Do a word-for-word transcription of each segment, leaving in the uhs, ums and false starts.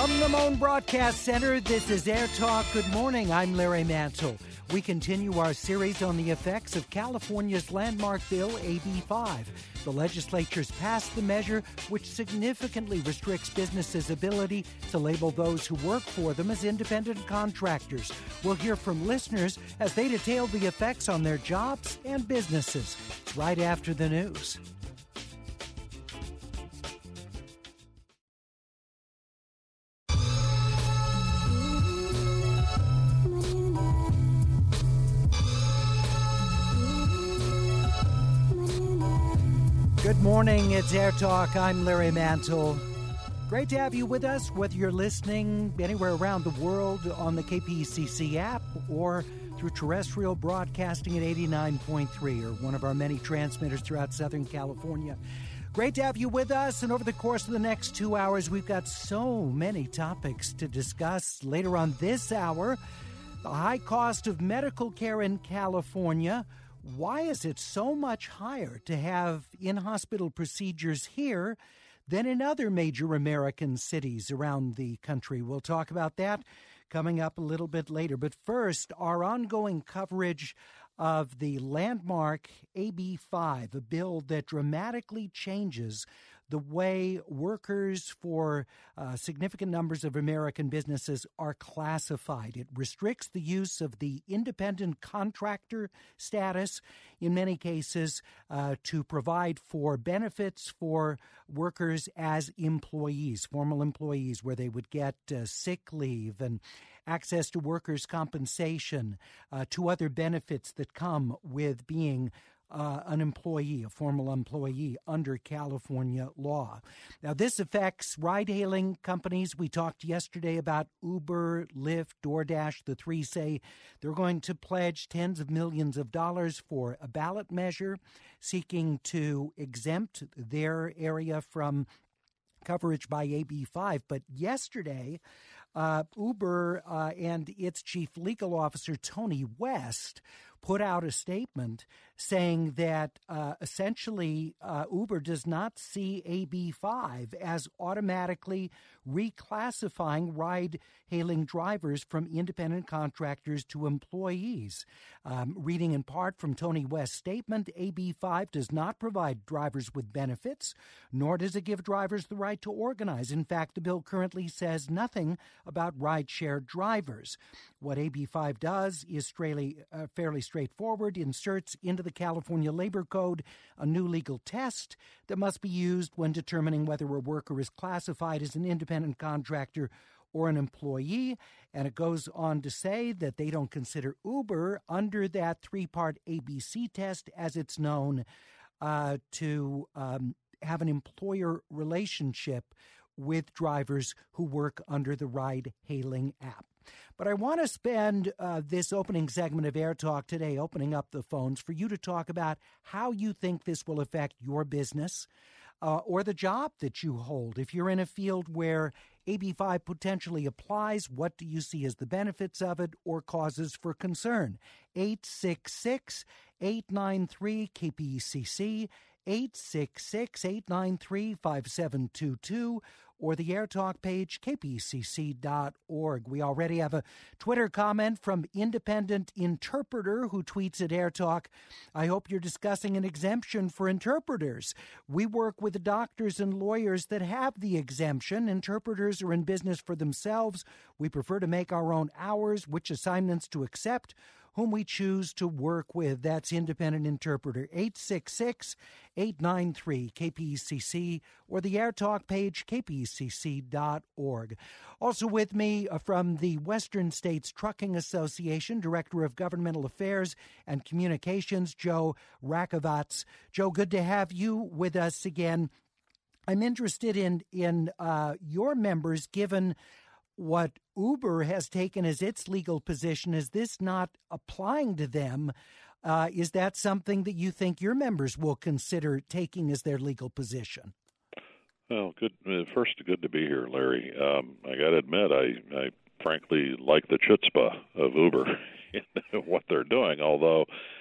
From the Moan Broadcast Center, this is Air Talk. Good morning. I'm Larry Mantle. We continue our series on the effects of California's landmark bill, A B five. The legislature's passed the measure which significantly restricts businesses' ability to label those who work for them as independent contractors. We'll hear from listeners as they detail the effects on their jobs and businesses. It's right after the news. Good morning, it's Air Talk. I'm Larry Mantle. Great to have you with us, whether you're listening anywhere around the world on the K P C C app or through terrestrial broadcasting at eighty-nine point three or one of our many transmitters throughout Southern California. Great to have you with us, and over the course of the next two hours, we've got so many topics to discuss. Later on this hour, the high cost of medical care in California. Why is it so much higher to have in-hospital procedures here than in other major American cities around the country? We'll talk about that coming up a little bit later. But first, our ongoing coverage of the landmark A B five, a bill that dramatically changes the way workers for uh, significant numbers of American businesses are classified. It restricts the use of the independent contractor status in many cases uh, to provide for benefits for workers as employees, formal employees, where they would get uh, sick leave and access to workers' compensation, uh, to other benefits that come with being Uh, an employee, a formal employee under California law. Now, this affects ride-hailing companies. We talked yesterday about Uber, Lyft, DoorDash. The three say they're going to pledge tens of millions of dollars for a ballot measure seeking to exempt their area from coverage by A B five. But yesterday, uh, Uber uh, and its chief legal officer, Tony West, put out a statement saying that uh, essentially uh, Uber does not see A B five as automatically reclassifying ride-hailing drivers from independent contractors to employees. Um, reading in part from Tony West's statement, A B five does not provide drivers with benefits, nor does it give drivers the right to organize. In fact, the bill currently says nothing about rideshare drivers. What A B five does is fairly, uh, fairly straightforward, inserts into the California Labor Code a new legal test that must be used when determining whether a worker is classified as an independent contractor or an employee. And it goes on to say that they don't consider Uber under that three-part A B C test, as it's known, uh, to um, have an employer relationship with drivers who work under the ride-hailing app. But I want to spend uh, this opening segment of Air Talk today opening up the phones for you to talk about how you think this will affect your business uh, or the job that you hold. If you're in a field where A B five potentially applies, what do you see as the benefits of it or causes for concern? eight six six, eight nine three, K P C C, eight six six, eight nine three, five seven two two, or the Air Talk page, K P C C dot org. We already have a Twitter comment from Independent Interpreter who tweets at Air Talk, I hope you're discussing an exemption for interpreters. We work with the doctors and lawyers that have the exemption. Interpreters are in business for themselves. We prefer to make our own hours, which assignments to accept, whom we choose to work with. That's Independent Interpreter, eight six six, eight nine three, K P C C, or the Air Talk page, K P C C dot org. Also with me uh, from the Western States Trucking Association, Director of Governmental Affairs and Communications, Joe Rakovats. Joe, good to have you with us again. I'm interested in, in uh, your members, given what Uber has taken as its legal position. Is this not applying to them? Uh, is that something that you think your members will consider taking as their legal position? Well, good. First, good to be here, Larry. Um, I got to admit, I, I frankly like the chutzpah of Uber in what they're doing, although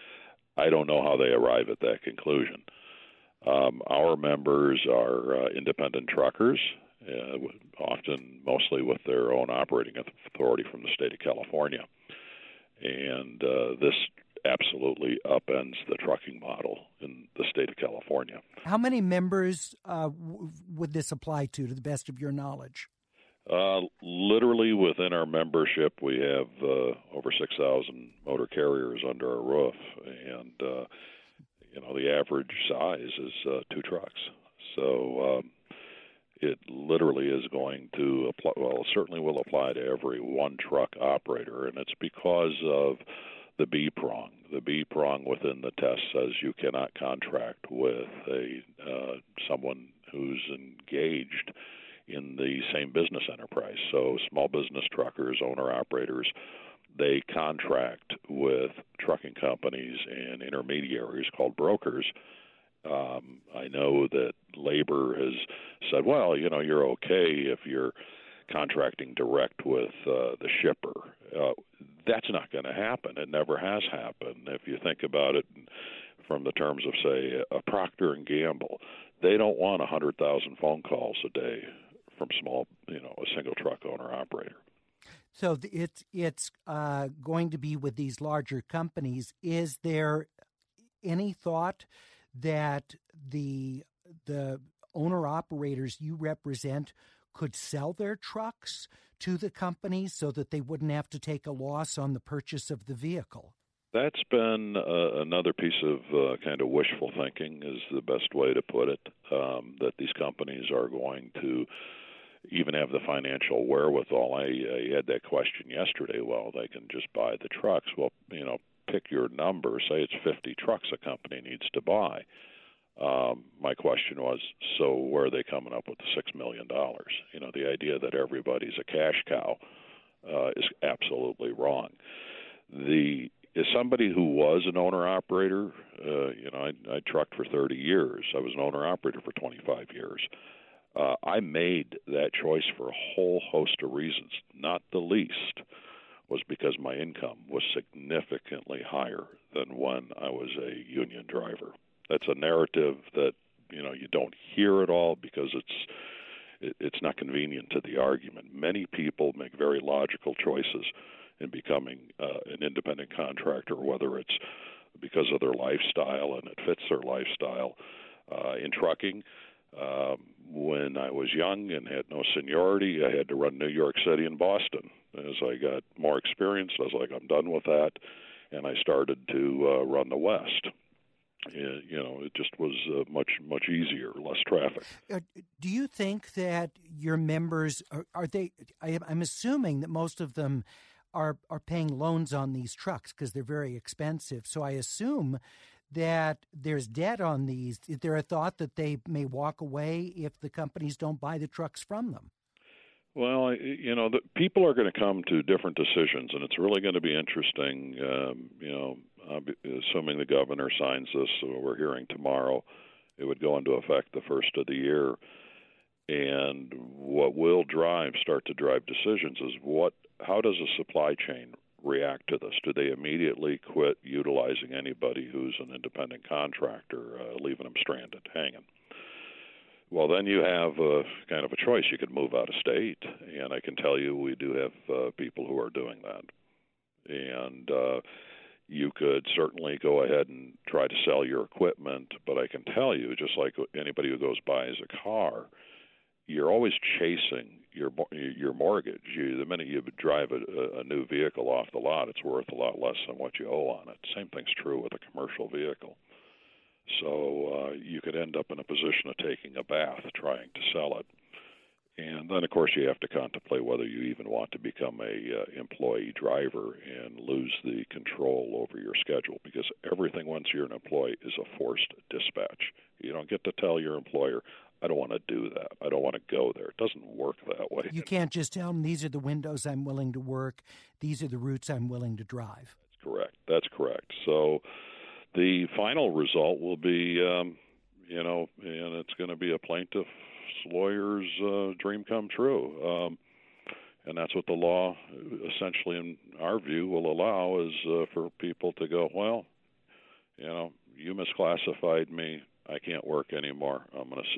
I don't know how they arrive at that conclusion. Um, our members are uh, independent truckers, uh, often mostly with their own operating authority from the state of California. And uh, this absolutely upends the trucking model in the state of California. How many members uh, w- would this apply to, to the best of your knowledge? Uh, literally within our membership, we have uh, over six thousand motor carriers under our roof, and uh, you know the average size is uh, two trucks. So um, it literally is going to apply. Well, it certainly will apply to every one truck operator, and it's because of the B prong. The B prong within the test says you cannot contract with a uh, someone who's engaged in the same business enterprise. So small business truckers, owner-operators, they contract with trucking companies and intermediaries called brokers. Um, I know that labor has said, well, you know, you're okay if you're contracting direct with uh, the shipper. Uh, that's not going to happen. It never has happened. If you think about it from the terms of, say, a Procter and Gamble, they don't want one hundred thousand phone calls a day from small, you know, a single truck owner operator. So it's it's uh, going to be with these larger companies. Is there any thought that the the owner operators you represent could sell their trucks to the companies so that they wouldn't have to take a loss on the purchase of the vehicle? That's been uh, another piece of uh, kind of wishful thinking is the best way to put it, um, that these companies are going to even have the financial wherewithal. I, I had that question yesterday. Well, they can just buy the trucks. Well, you know, pick your number. Say it's fifty trucks a company needs to buy. Um, my question was, so where are they coming up with the six million dollars? You know, the idea that everybody's a cash cow uh, is absolutely wrong. The As somebody who was an owner-operator, uh, you know, I, I trucked for thirty years. I was an owner-operator for twenty-five years. Uh, I made that choice for a whole host of reasons. Not the least was because my income was significantly higher than when I was a union driver. That's a narrative that, you know, you don't hear at all because it's it, it's not convenient to the argument. Many people make very logical choices in becoming uh, an independent contractor, whether it's because of their lifestyle and it fits their lifestyle. Uh, in trucking, um, when I was young and had no seniority, I had to run New York City and Boston. As I got more experience, I was like, I'm done with that, and I started to uh, run the West. Uh, you know, it just was uh, much, much easier, less traffic. Uh, do you think that your members, are, are they, I, I'm assuming that most of them are are paying loans on these trucks because they're very expensive. So I assume that there's debt on these. Is there a thought that they may walk away if the companies don't buy the trucks from them? Well, you know, the people are going to come to different decisions, and it's really going to be interesting. Um, you know, assuming the governor signs this, so we're hearing tomorrow, it would go into effect the first of the year. And what will drive, start to drive decisions is what, how does the supply chain react to this? Do they immediately quit utilizing anybody who's an independent contractor, uh, leaving them stranded, hanging? Well, then you have uh, kind of a choice. You could move out of state, and I can tell you we do have uh, people who are doing that. And uh, you could certainly go ahead and try to sell your equipment, but I can tell you, just like anybody who goes buys a car, you're always chasing your your mortgage. You, the minute you drive a, a new vehicle off the lot, it's worth a lot less than what you owe on it. Same thing's true with a commercial vehicle. So uh, you could end up in a position of taking a bath trying to sell it. And then, of course, you have to contemplate whether you even want to become a uh, employee driver and lose the control over your schedule, because everything once you're an employee is a forced dispatch. You don't get to tell your employer, I don't want to do that. I don't want to go there. It doesn't work that way. You can't just tell them, these are the windows I'm willing to work. These are the routes I'm willing to drive. That's correct. That's correct. So the final result will be, um, you know, and it's going to be a plaintiff's lawyer's uh, dream come true. Um, and that's what the law, essentially, in our view, will allow is uh, for people to go, well, you know, you misclassified me. I can't work anymore. I'm going to sue you.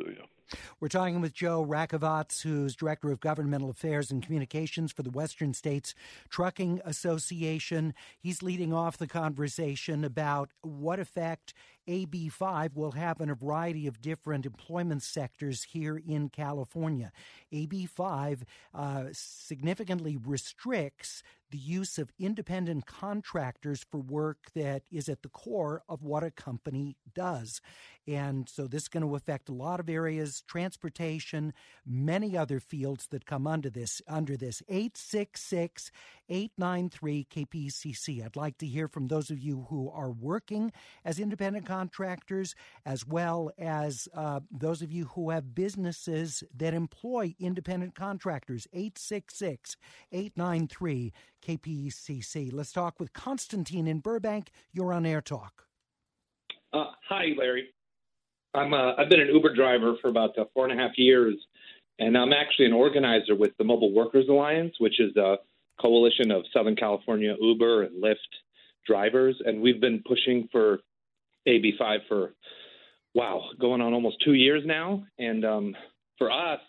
We're talking with Joe Rakovats, who's Director of Governmental Affairs and Communications for the Western States Trucking Association. He's leading off the conversation about what effect A B five will have in a variety of different employment sectors here in California. A B five uh, significantly restricts the use of independent contractors for work that is at the core of what a company does. And so this is going to affect a lot of areas, transportation, many other fields that come under this. Under this, eight six six, eight nine three, K P C C. I'd like to hear from those of you who are working as independent contractors, as well as uh, those of you who have businesses that employ independent contractors. eight six six, eight nine three, K P C C. Let's talk with Constantine in Burbank. You're on Air Talk. Uh, hi, Larry. I'm uh, I've been an Uber driver for about uh, four and a half years, and I'm actually an organizer with the Mobile Workers Alliance, which is a coalition of Southern California Uber and Lyft drivers, and we've been pushing for A B five for, wow, going on almost two years now. And um, for us,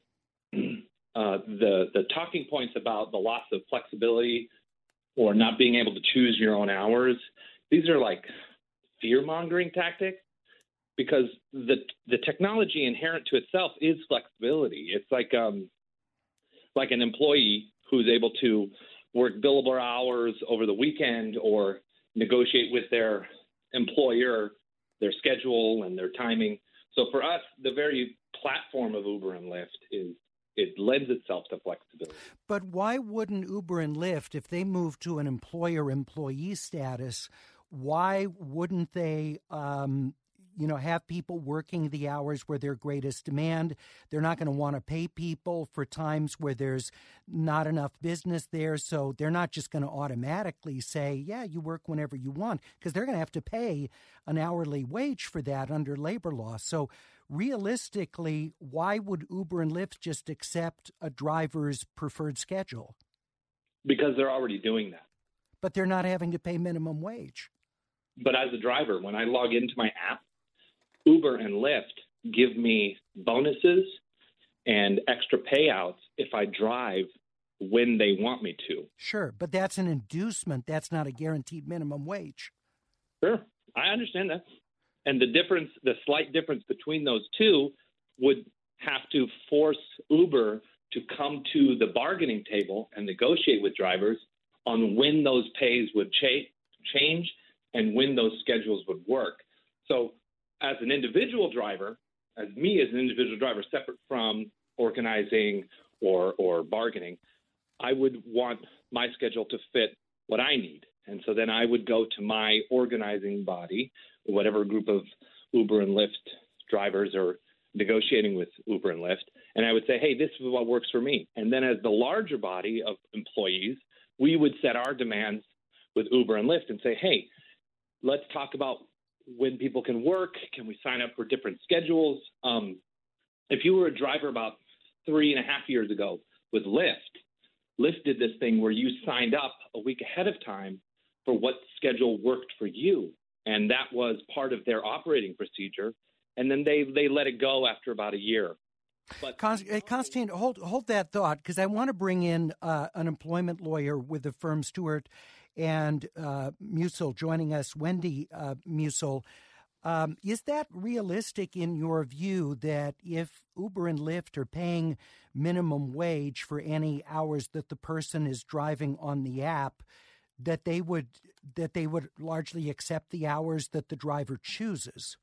uh, the the talking points about the loss of flexibility or not being able to choose your own hours, these are like fear-mongering tactics, because the the technology inherent to itself is flexibility. It's like um, like an employee who's able to work billable hours over the weekend or negotiate with their employer their schedule and their timing. So for us, the very platform of Uber and Lyft is it lends itself to flexibility. But why wouldn't Uber and Lyft, if they move to an employer-employee status, why wouldn't they um, you know, have people working the hours where their greatest demand? They're not going to want to pay people for times where there's not enough business there. So they're not just going to automatically say, yeah, you work whenever you want, because they're going to have to pay an hourly wage for that under labor law. So realistically, why would Uber and Lyft just accept a driver's preferred schedule? Because they're already doing that. But they're not having to pay minimum wage. But as a driver, when I log into my app, Uber and Lyft give me bonuses and extra payouts if I drive when they want me to. Sure, but that's an inducement. That's not a guaranteed minimum wage. Sure, I understand that. And the difference, the slight difference between those two would have to force Uber to come to the bargaining table and negotiate with drivers on when those pays would cha- change and when those schedules would work. So as an individual driver, as me as an individual driver, separate from organizing or, or bargaining, I would want my schedule to fit what I need. And so then I would go to my organizing body, whatever group of Uber and Lyft drivers are negotiating with Uber and Lyft, and I would say, hey, this is what works for me. And then as the larger body of employees, we would set our demands with Uber and Lyft and say, hey, let's talk about when people can work. Can we sign up for different schedules? Um, if you were a driver about three and a half years ago with Lyft, Lyft did this thing where you signed up a week ahead of time for what schedule worked for you. And that was part of their operating procedure. And then they, they let it go after about a year. But Constantine, hold hold that thought, because I want to bring in uh, an employment lawyer with the firm Stewart and uh, Musil joining us, Wendy uh, Musil. Um, is that realistic in your view that if Uber and Lyft are paying minimum wage for any hours that the person is driving on the app, that they would that they would largely accept the hours that the driver chooses?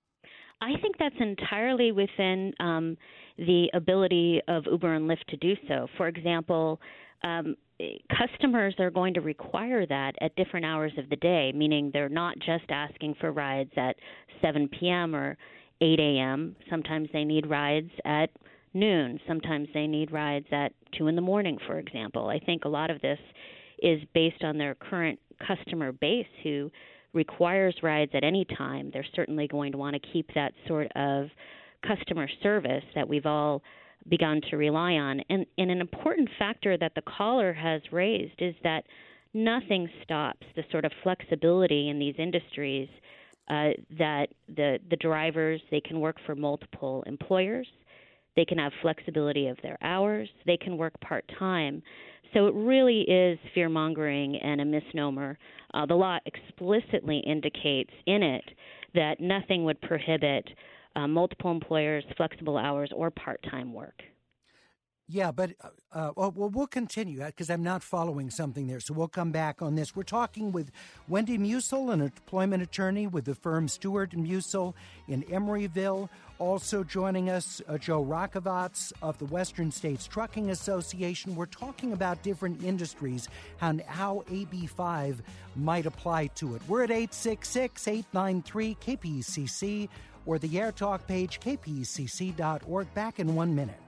I think that's entirely within um, the ability of Uber and Lyft to do so. For example, um, customers are going to require that at different hours of the day, meaning they're not just asking for rides at seven p.m. or eight a.m. Sometimes they need rides at noon. Sometimes they need rides at two in the morning, for example. I think a lot of this is based on their current customer base who requires rides at any time. They're certainly going to want to keep that sort of customer service that we've all begun to rely on. And, and an important factor that the caller has raised is that nothing stops the sort of flexibility in these industries uh, that the the drivers, they can work for multiple employers. They can have flexibility of their hours. They can work part-time. So it really is fear-mongering and a misnomer. Uh, the law explicitly indicates in it that nothing would prohibit uh, multiple employers, flexible hours, or part-time work. Yeah, but uh, well, we'll continue because I'm not following something there. So we'll come back on this. We're talking with Wendy Musil, an employment attorney with the firm Stewart and Musil in Emeryville. Also joining us, uh, Joe Rakovats of the Western States Trucking Association. We're talking about different industries and how A B five might apply to it. We're at eight six six, eight nine three, K P C C or the Air Talk page, k p c c dot org. Back in one minute.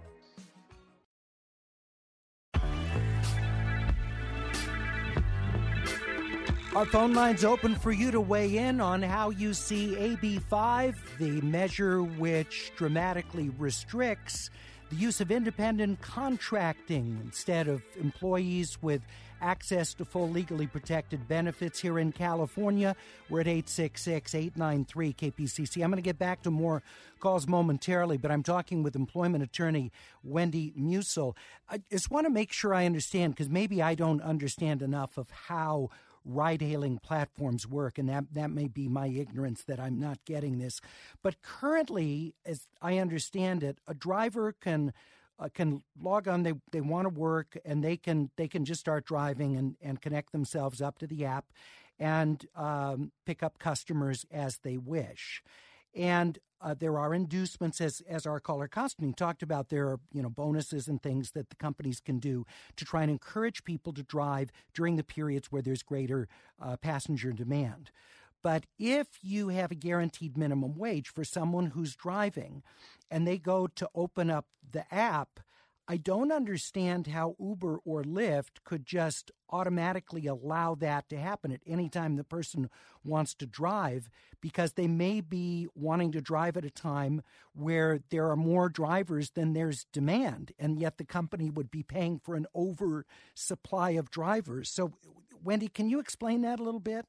Our phone line's open for you to weigh in on how you see A B five, the measure which dramatically restricts the use of independent contracting instead of employees with access to full legally protected benefits here in California. We're at eight six six, eight nine three, K P C C. I'm going to get back to more calls momentarily, but I'm talking with employment attorney Wendy Musil. I just want to make sure I understand, because maybe I don't understand enough of how ride-hailing platforms work, and that, that may be my ignorance that I'm not getting this. But currently, as I understand it, a driver can uh, can log on, they they want to work, and they can they can just start driving and, and connect themselves up to the app and um, pick up customers as they wish. And uh, there are inducements, as as our caller Constantine talked about. There are you know bonuses and things that the companies can do to try and encourage people to drive during the periods where there's greater uh, passenger demand. But if you have a guaranteed minimum wage for someone who's driving and they go to open up the app, I don't understand how Uber or Lyft could just automatically allow that to happen at any time the person wants to drive, because they may be wanting to drive at a time where there are more drivers than there's demand, and yet the company would be paying for an oversupply of drivers. So, Wendy, can you explain that a little bit?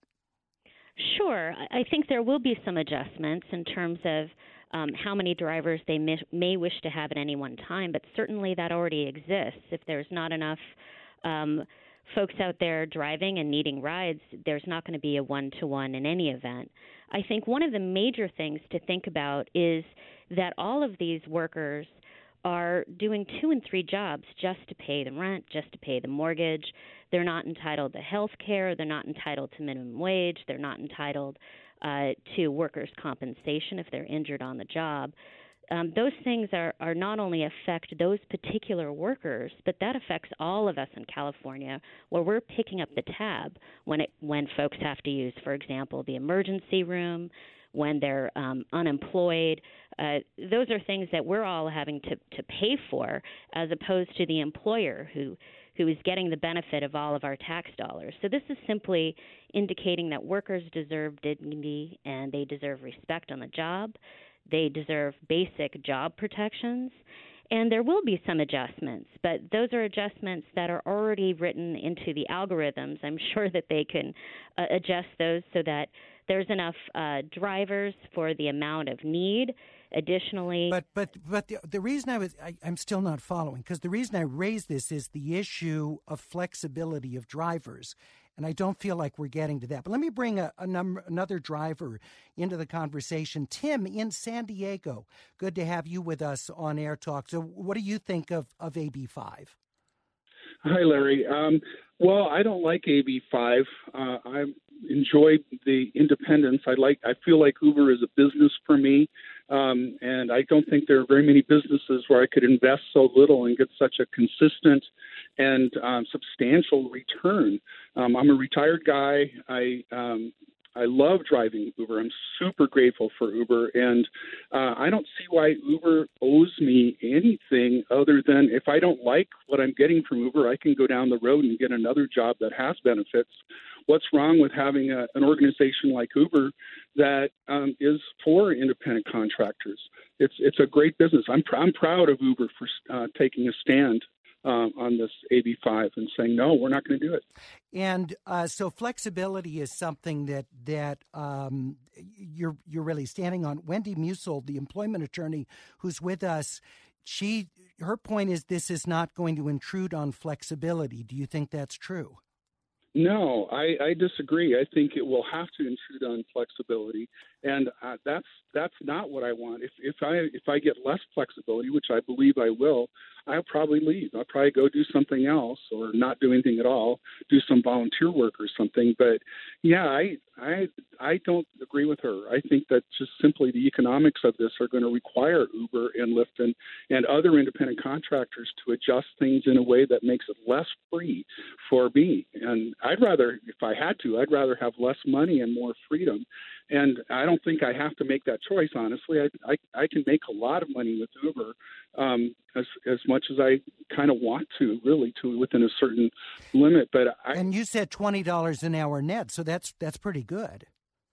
Sure. I think there will be some adjustments in terms of um, how many drivers they may, may wish to have at any one time, but certainly that already exists. If there's not enough um, folks out there driving and needing rides, there's not going to be a one-to-one in any event. I think one of the major things to think about is that all of these workers are doing two and three jobs just to pay the rent, just to pay the mortgage. They're not entitled to health care. They're not entitled to minimum wage. They're not entitled uh, to workers' compensation if they're injured on the job. Um, those things are, are not only affect those particular workers, but that affects all of us in California, where we're picking up the tab when it when folks have to use, for example, the emergency room, when they're um, unemployed. Uh, those are things that we're all having to, to pay for, as opposed to the employer who who is getting the benefit of all of our tax dollars. So this is simply indicating that workers deserve dignity and they deserve respect on the job. They deserve basic job protections. And there will be some adjustments, but those are adjustments that are already written into the algorithms. I'm sure that they can uh, adjust those so that there's enough uh, drivers for the amount of need. Additionally, but but but the, the reason I was I, I'm still not following, because the reason I raise this is the issue of flexibility of drivers, and I don't feel like we're getting to that. But let me bring a, a number, another driver into the conversation. Tim in San Diego, good to have you with us on Air Talk. So, what do you think of of A B five? Hi, Larry. Um, well, I don't like A B five. Uh, I enjoy the independence. I like. I feel like Uber is a business for me, um, and I don't think there are very many businesses where I could invest so little and get such a consistent and um, substantial return. Um, I'm a retired guy. I um, I love driving Uber. I'm super grateful for Uber, and uh, I don't see why Uber owes me anything other than if I don't like what I'm getting from Uber, I can go down the road and get another job that has benefits. What's wrong with having a, an organization like Uber that um, is for independent contractors? It's it's a great business. I'm pr- I'm proud of Uber for uh, taking a stand um, on this A B five and saying, no, we're not going to do it. And uh, so flexibility is something that that um, you're you're really standing on. Wendy Musil, the employment attorney who's with us, she her point is this is not going to intrude on flexibility. Do you think that's true? No, I, I disagree. I think it will have to intrude on flexibility, and uh, that's that's not what I want. If if I if I get less flexibility, which I believe I will, I'll probably leave. I'll probably go do something else or not do anything at all, do some volunteer work or something. But yeah, I I I don't agree with her. I think that just simply the economics of this are going to require Uber and Lyft and, and other independent contractors to adjust things in a way that makes it less free for me. And I'd rather, if I had to, I'd rather have less money and more freedom. And I don't think I have to make that choice, honestly. I I, I can make a lot of money with Uber um, as as much as I kind of want to, really, to within a certain limit. But I, and you said twenty dollars an hour net, so that's that's pretty good.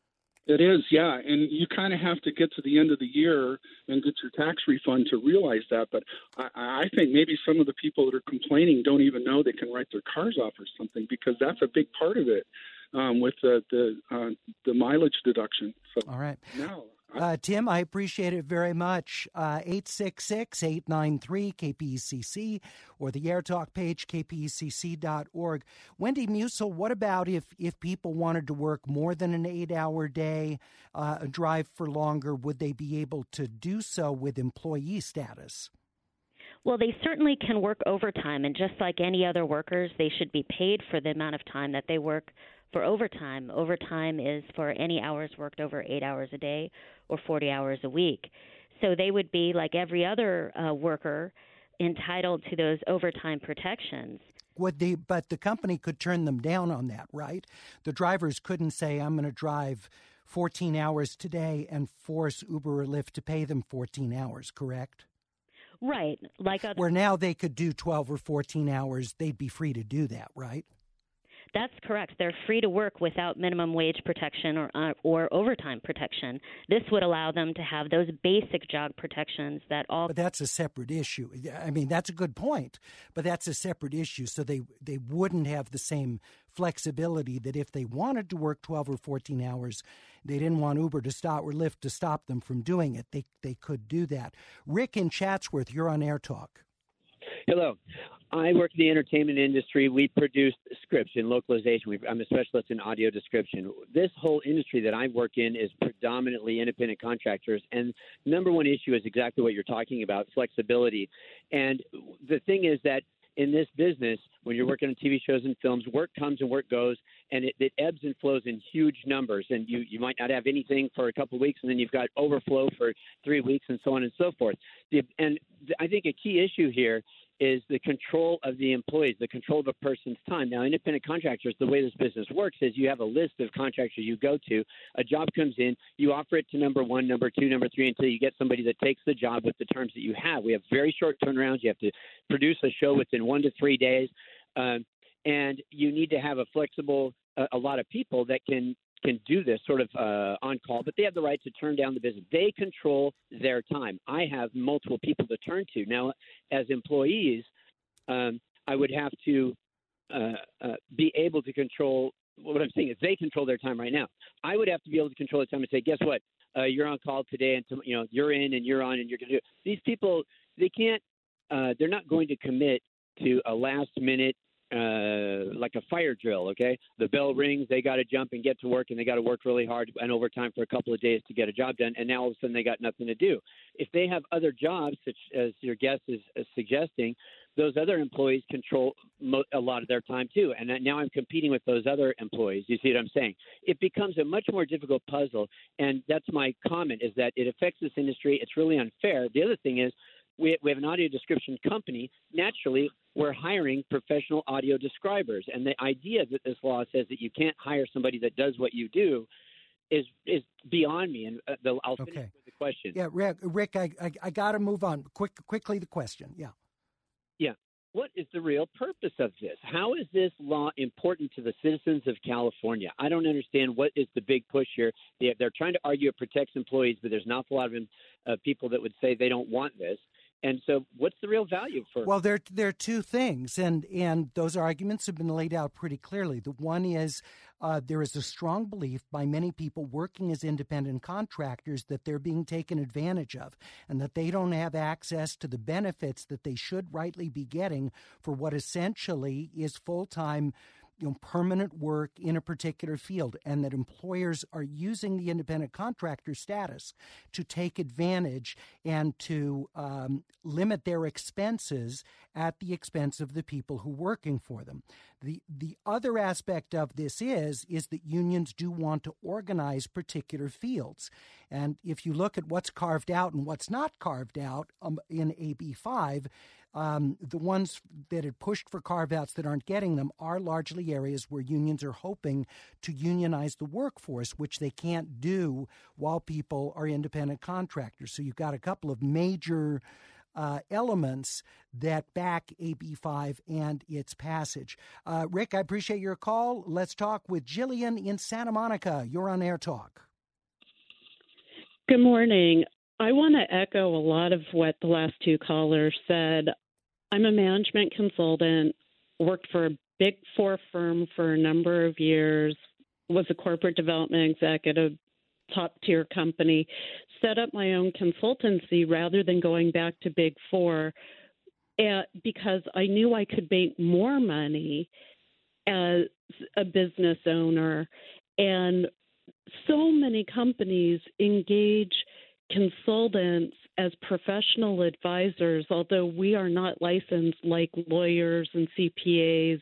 It is, yeah. And you kind of have to get to the end of the year and get your tax refund to realize that. But I, I think maybe some of the people that are complaining don't even know they can write their cars off or something, because that's a big part of it. Um, with the the, uh, the mileage deduction. So, all right. No, I, uh, Tim, I appreciate it very much. Uh, eight six six, eight nine three, K P E C C or the AirTalk page, K P E C C dot org. Wendy Musil, what about if, if people wanted to work more than an eight-hour day, uh, drive for longer, would they be able to do so with employee status? Well, they certainly can work overtime, and just like any other workers, they should be paid for the amount of time that they work for overtime. Overtime is for any hours worked over eight hours a day or forty hours a week. So they would be, like every other uh, worker, entitled to those overtime protections. Would they, but the company could turn them down on that, right? The drivers couldn't say, I'm going to drive fourteen hours today and force Uber or Lyft to pay them fourteen hours, correct? Right. Like other- Where now they could do twelve or fourteen hours, they'd be free to do that, right? That's correct. They're free to work without minimum wage protection or uh, or overtime protection. This would allow them to have those basic job protections that all. But that's a separate issue. I mean, that's a good point, but that's a separate issue. So they they wouldn't have the same flexibility that if they wanted to work twelve or fourteen hours, they didn't want Uber to stop or Lyft to stop them from doing it. They they could do that. Rick in Chatsworth, you're on AirTalk. Hello. I work in the entertainment industry. We produce scripts in localization. We've, I'm a specialist in audio description. This whole industry that I work in is predominantly independent contractors. And number one issue is exactly what you're talking about, flexibility. And the thing is that in this business, when you're working on T V shows and films, work comes and work goes, and it, it ebbs and flows in huge numbers. And you, you might not have anything for a couple of weeks, and then you've got overflow for three weeks and so on and so forth. The, and the, I think a key issue here is the control of the employees, the control of a person's time. Now, independent contractors, the way this business works is you have a list of contractors you go to. A job comes in, you offer it to number one, number two, number three, until you get somebody that takes the job with the terms that you have. We have very short turnarounds. You have to produce a show within one to three days. Um, and you need to have a flexible, uh, a lot of people that can can do this sort of uh, on call, but they have the right to turn down the business. They control their time. I have multiple people to turn to. Now, as employees, um, I would have to uh, uh, be able to control what I'm saying is they control their time right now. I would have to be able to control the time and say, guess what? Uh, you're on call today, and to, you know you're in and you're on, and you're going to do it. These people, they can't. Uh, they're not going to commit to a last minute. Uh, like a fire drill, okay? The bell rings, they got to jump and get to work, and they got to work really hard and overtime for a couple of days to get a job done, and now all of a sudden they got nothing to do. If they have other jobs, such as your guest is, is suggesting, those other employees control mo- a lot of their time too, and now I'm competing with those other employees. You see what I'm saying? It becomes a much more difficult puzzle, and that's my comment, is that it affects this industry. It's really unfair. The other thing is, We, we have an audio description company. Naturally, we're hiring professional audio describers. And the idea that this law says that you can't hire somebody that does what you do is is beyond me. And uh, the, I'll finish okay. with the question. Yeah, Rick, Rick I, I, I got to move on. Quick, quickly, the question. Yeah. Yeah. What is the real purpose of this? How is this law important to the citizens of California? I don't understand what is the big push here. They, they're trying to argue it protects employees, but there's an awful lot of uh, people that would say they don't want this. And so what's the real value for? Well, there, there are two things, and, and those arguments have been laid out pretty clearly. The one is uh, there is a strong belief by many people working as independent contractors that they're being taken advantage of and that they don't have access to the benefits that they should rightly be getting for what essentially is full-time, you know, permanent work in a particular field, and that employers are using the independent contractor status to take advantage and to um, limit their expenses at the expense of the people who are working for them. The the other aspect of this is, is that unions do want to organize particular fields. And if you look at what's carved out and what's not carved out um, in A B five, Um, the ones that had pushed for carve-outs that aren't getting them are largely areas where unions are hoping to unionize the workforce, which they can't do while people are independent contractors. So you've got a couple of major uh, elements that back A B five and its passage. Uh, Rick, I appreciate your call. Let's talk with Jillian in Santa Monica. You're on Air Talk. Good morning. I want to echo a lot of what the last two callers said. I'm a management consultant, worked for a big four firm for a number of years, was a corporate development executive, top tier company, set up my own consultancy rather than going back to big four uh, because I knew I could make more money as a business owner. And so many companies engage consultants as professional advisors, although we are not licensed like lawyers and C P As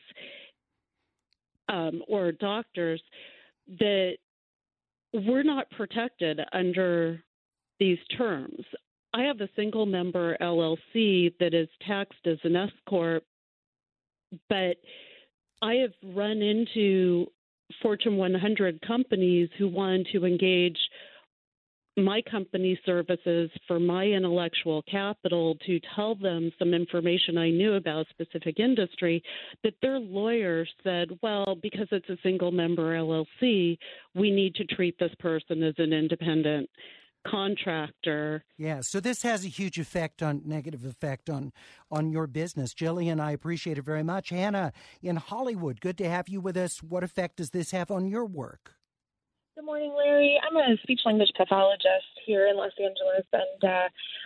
um, or doctors, that we're not protected under these terms. I have a single member L L C that is taxed as an S corp, but I have run into Fortune one hundred companies who want to engage my company services for my intellectual capital to tell them some information I knew about a specific industry, that their lawyer said, well, because it's a single member L L C, we need to treat this person as an independent contractor. Yeah, so this has a huge effect on, negative effect on, on your business. Jillian, I appreciate it very much. Hannah in Hollywood, good to have you with us. What effect does this have on your work? Good morning, Larry. I'm a speech language pathologist here in Los Angeles, and uh,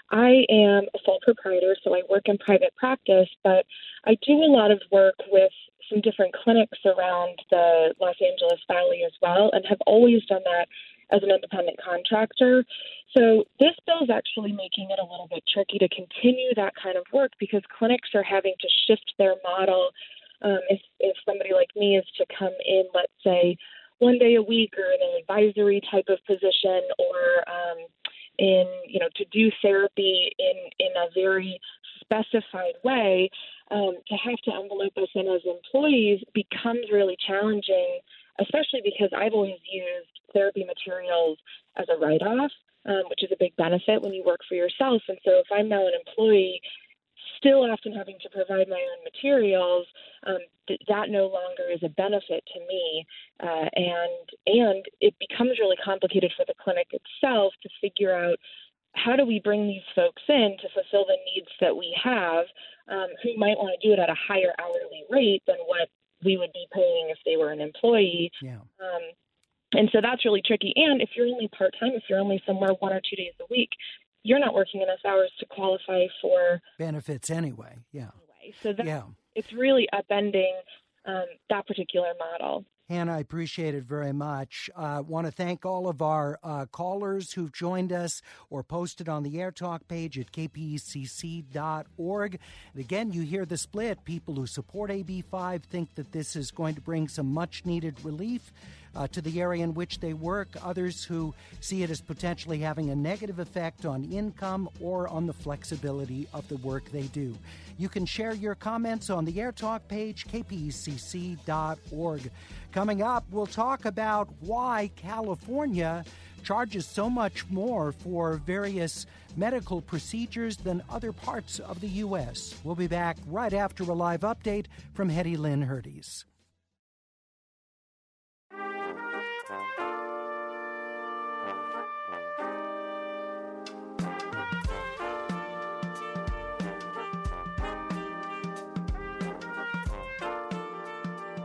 I am a sole proprietor, so I work in private practice, but I do a lot of work with some different clinics around the Los Angeles Valley as well, and have always done that as an independent contractor. So this bill is actually making it a little bit tricky to continue that kind of work because clinics are having to shift their model. Um, if, if somebody like me is to come in, let's say, one day a week or in an advisory type of position or um, in, you know, to do therapy in, in a very specified way, um, to have to envelope us in as employees becomes really challenging, especially because I've always used therapy materials as a write-off, um, which is a big benefit when you work for yourself. And so if I'm now an employee, still often having to provide my own materials, um, th- that no longer is a benefit to me. Uh, and and it becomes really complicated for the clinic itself to figure out how do we bring these folks in to fulfill the needs that we have, um, who might want to do it at a higher hourly rate than what we would be paying if they were an employee. Yeah. Um, and so that's really tricky. And if you're only part-time, if you're only somewhere one or two days a week, you're not working enough hours to qualify for benefits anyway. Yeah. Anyway. So that, yeah. it's really upending um, that particular model. Hannah, I appreciate it very much. I uh, want to thank all of our uh, callers who've joined us or posted on the Air Talk page at k p e c c dot org. And again, you hear the split. People who support A B five think that this is going to bring some much-needed relief Uh, to the area in which they work, others who see it as potentially having a negative effect on income or on the flexibility of the work they do. You can share your comments on the Air Talk page, k p e c c dot org. Coming up, we'll talk about why California charges so much more for various medical procedures than other parts of the U S. We'll be back right after a live update from Hetty Lynn Herdes.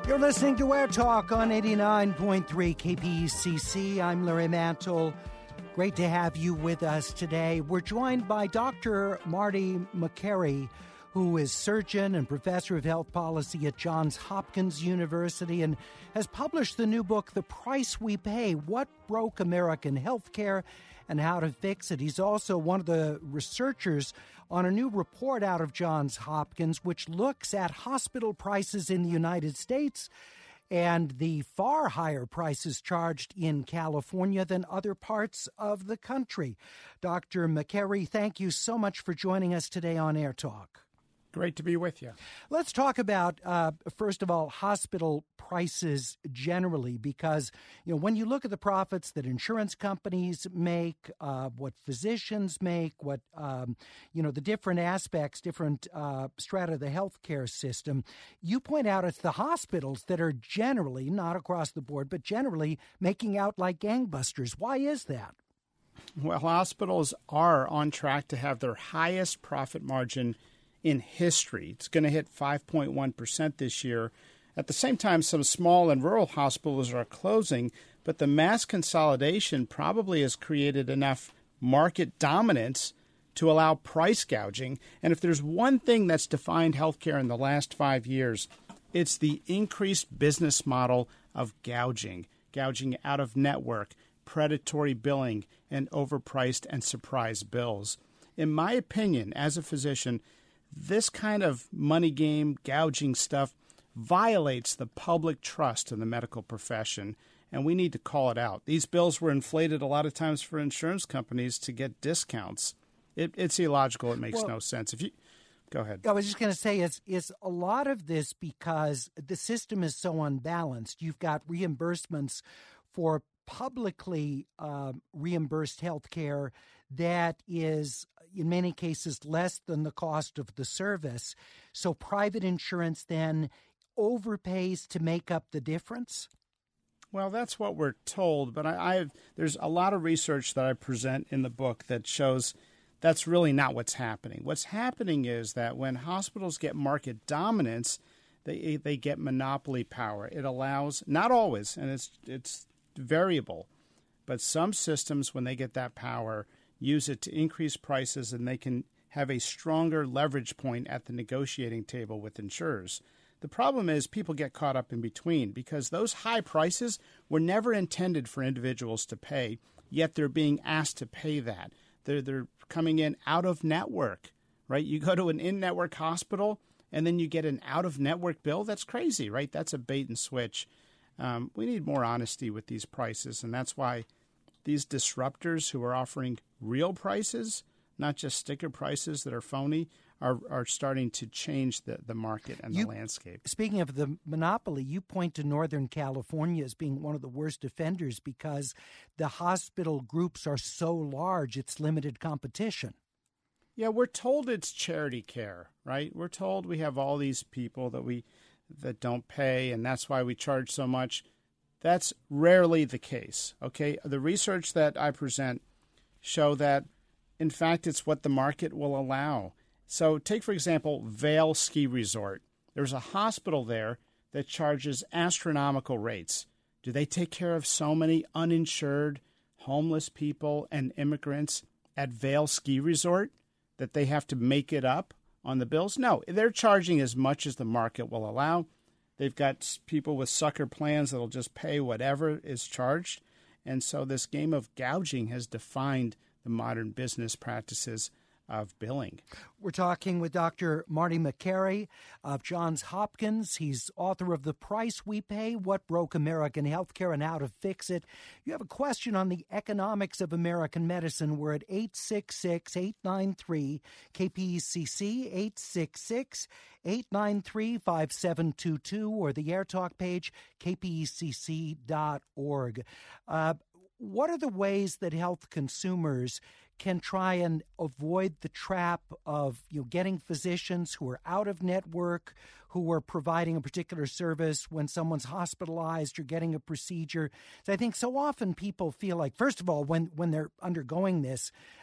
You're listening to Air Talk on eighty-nine point three K P E C C. I'm Larry Mantle. Great to have you with us today. We're joined by Doctor Marty Makary, who is surgeon and professor of health policy at Johns Hopkins University and has published the new book, The Price We Pay, What Broke American Healthcare and How to Fix It. He's also one of the researchers on a new report out of Johns Hopkins, which looks at hospital prices in the United States and the far higher prices charged in California than other parts of the country. Doctor Makary, thank you so much for joining us today on Air Talk. Great to be with you. Let's talk about, uh, first of all, hospital prices generally, because, you know, when you look at the profits that insurance companies make, uh, what physicians make, what, um, you know, the different aspects, different uh, strata of the healthcare system, you point out it's the hospitals that are generally, not across the board, but generally making out like gangbusters. Why is that? Well, hospitals are on track to have their highest profit margin in history. It's going to hit five point one percent this year. At the same time, some small and rural hospitals are closing, but the mass consolidation probably has created enough market dominance to allow price gouging. And if there's one thing that's defined healthcare in the last five years, it's the increased business model of gouging, gouging out of network, predatory billing, and overpriced and surprise bills. In my opinion, as a physician, this kind of money game, gouging stuff violates the public trust in the medical profession, and we need to call it out. These bills were inflated a lot of times for insurance companies to get discounts. It, it's illogical. It makes well, no sense. If you go ahead. I was just going to say, is is a lot of this because the system is so unbalanced. You've got reimbursements for publicly uh, reimbursed health care that is, in many cases, less than the cost of the service. So private insurance then overpays to make up the difference? Well, that's what we're told, but I, I've, there's a lot of research that I present in the book that shows that's really not what's happening. What's happening is that when hospitals get market dominance, they they get monopoly power. It allows, not always, and it's it's variable, but some systems, when they get that power, use it to increase prices, and they can have a stronger leverage point at the negotiating table with insurers. The problem is people get caught up in between because those high prices were never intended for individuals to pay, yet they're being asked to pay that. They're, they're coming in out of network, right? You go to an in-network hospital and then you get an out-of-network bill. That's crazy, right? That's a bait and switch. Um, we need more honesty with these prices, and that's why these disruptors who are offering real prices, not just sticker prices that are phony, are, are starting to change the, the market and you, the landscape. Speaking of the monopoly, you point to Northern California as being one of the worst offenders because the hospital groups are so large, it's limited competition. Yeah, we're told it's charity care, right? We're told we have all these people that we that don't pay, and that's why we charge so much. That's rarely the case, okay? The research that I present show that, in fact, it's what the market will allow. So take, for example, Vail Ski Resort. There's a hospital there that charges astronomical rates. Do they take care of so many uninsured, homeless people and immigrants at Vail Ski Resort that they have to make it up on the bills? No, they're charging as much as the market will allow. They've got people with sucker plans that'll just pay whatever is charged. And so this game of gouging has defined the modern business practices of billing. We're talking with Doctor Marty Makary of Johns Hopkins. He's author of The Price We Pay, What Broke American Healthcare and How to Fix It. You have a question on the economics of American medicine. We're at eight six six, eight nine three, K P E C C, eight six six, eight nine three, five seven two two, or the AirTalk page, k p e c c dot org. Uh, what are the ways that health consumers can try and avoid the trap of, you know, getting physicians who are out of network, who are providing a particular service when someone's hospitalized or getting a procedure? So I think so often people feel like, first of all, when, when they're undergoing this,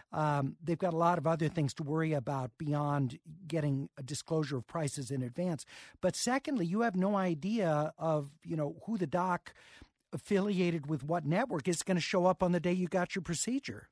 Um, they've got a lot of other things to worry about beyond getting a disclosure of prices in advance. But secondly, you have no idea of, you know, who the doc affiliated with what network is going to show up on the day you got your procedure.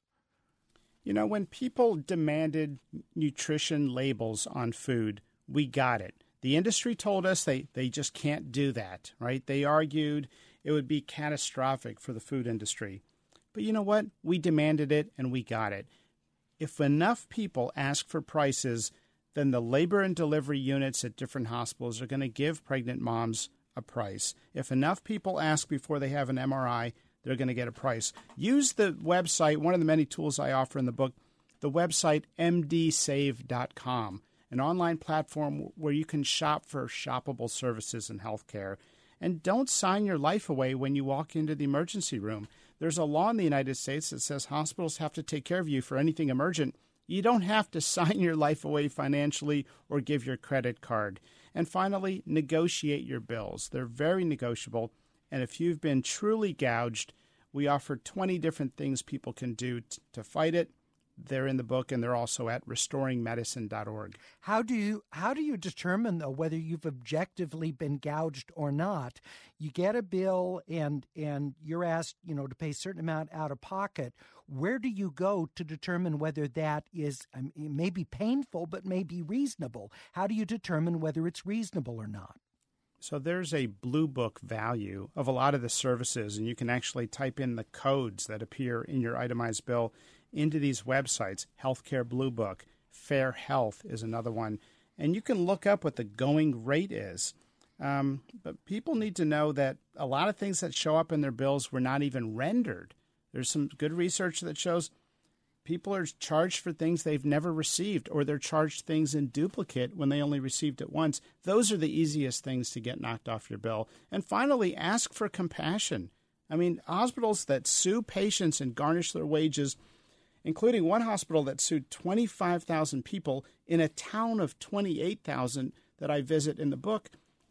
You know, when people demanded nutrition labels on food, we got it. The industry told us they, they just can't do that, right? They argued it would be catastrophic for the food industry. But you know what? We demanded it and we got it. If enough people ask for prices, then the labor and delivery units at different hospitals are going to give pregnant moms a price. If enough people ask before they have an M R I, they're going to get a price. Use the website, one of the many tools I offer in the book, the website m d save dot com, an online platform where you can shop for shoppable services in healthcare. And don't sign your life away when you walk into the emergency room. There's a law in the United States that says hospitals have to take care of you for anything emergent. You don't have to sign your life away financially or give your credit card. And finally, negotiate your bills. They're very negotiable. And if you've been truly gouged, we offer twenty different things people can do t- to fight it. They're in the book, and they're also at restoring medicine dot org. How do you how do you determine, though, whether you've objectively been gouged or not? You get a bill, and and you're asked, you know, to pay a certain amount out of pocket. Where do you go to determine whether that is, I mean, it may be painful, but may be reasonable? How do you determine whether it's reasonable or not? So there's a Blue Book value of a lot of the services, and you can actually type in the codes that appear in your itemized bill into these websites. Healthcare Blue Book, Fair Health is another one. And you can look up what the going rate is. Um, but people need to know that a lot of things that show up in their bills were not even rendered. There's some good research that shows people are charged for things they've never received, or they're charged things in duplicate when they only received it once. Those are the easiest things to get knocked off your bill. And finally, ask for compassion. I mean, hospitals that sue patients and garnish their wages, including one hospital that sued twenty-five thousand people in a town of twenty-eight thousand that I visit in the book.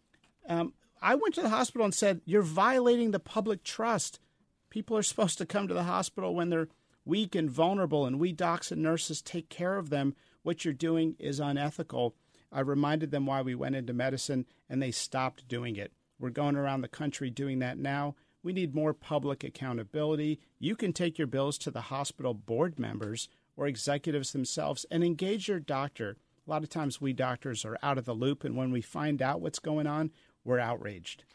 Um, I went to the hospital and said, you're violating the public trust. People are supposed to come to the hospital when they're weak and vulnerable, and we docs and nurses take care of them. What you're doing is unethical. I reminded them why we went into medicine, and they stopped doing it. We're going around the country doing that now. We need more public accountability. You can take your bills to the hospital board members or executives themselves and engage your doctor. A lot of times we doctors are out of the loop, and when we find out what's going on, we're outraged.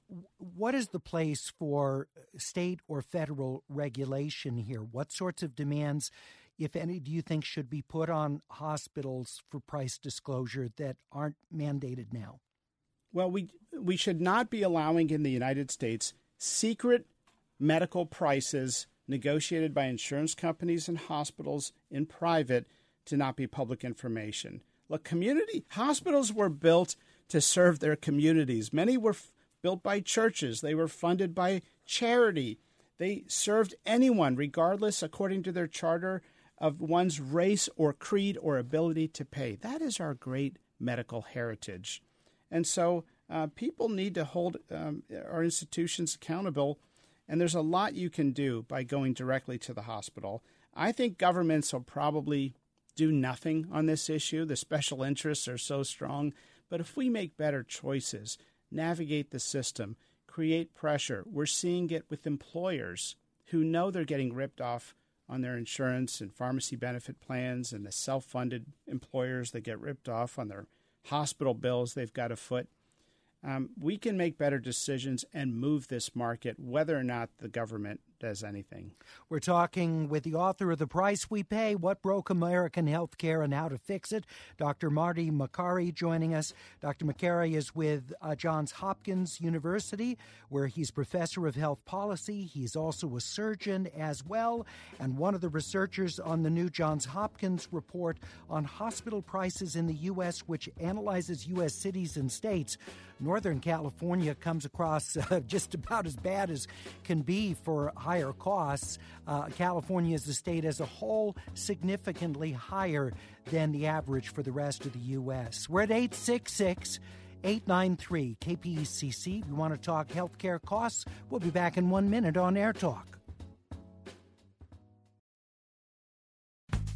What is the place for state or federal regulation here? What sorts of demands, if any, do you think should be put on hospitals for price disclosure that aren't mandated now? Well, we we should not be allowing in the United States secret medical prices negotiated by insurance companies and hospitals in private to not be public information. Look, community hospitals were built to serve their communities. Many were f- built by churches. They were funded by charity. They served anyone, regardless, according to their charter, of one's race or creed or ability to pay. That is our great medical heritage. And so uh, people need to hold um, our institutions accountable, and there's a lot you can do by going directly to the hospital. I think governments will probably do nothing on this issue. The special interests are so strong. But if we make better choices, navigate the system, create pressure, we're seeing it with employers who know they're getting ripped off on their insurance and pharmacy benefit plans, and the self-funded employers that get ripped off on their hospital bills they've got afoot. Um, we can make better decisions and move this market, whether or not the government does anything. We're talking with the author of The Price We Pay, What Broke American Healthcare and How to Fix It, Doctor Marty Makary joining us. Doctor Makary is with uh, Johns Hopkins University, where he's professor of health policy. He's also a surgeon as well, and one of the researchers on the new Johns Hopkins report on hospital prices in the U S, which analyzes U S cities and states. Northern California comes across uh, just about as bad as can be for higher costs. Uh, California is the state as a whole significantly higher than the average for the rest of the U S. We're at eight six six, eight nine three, K P E C C. If you want to talk healthcare costs, we'll be back in one minute on Air Talk.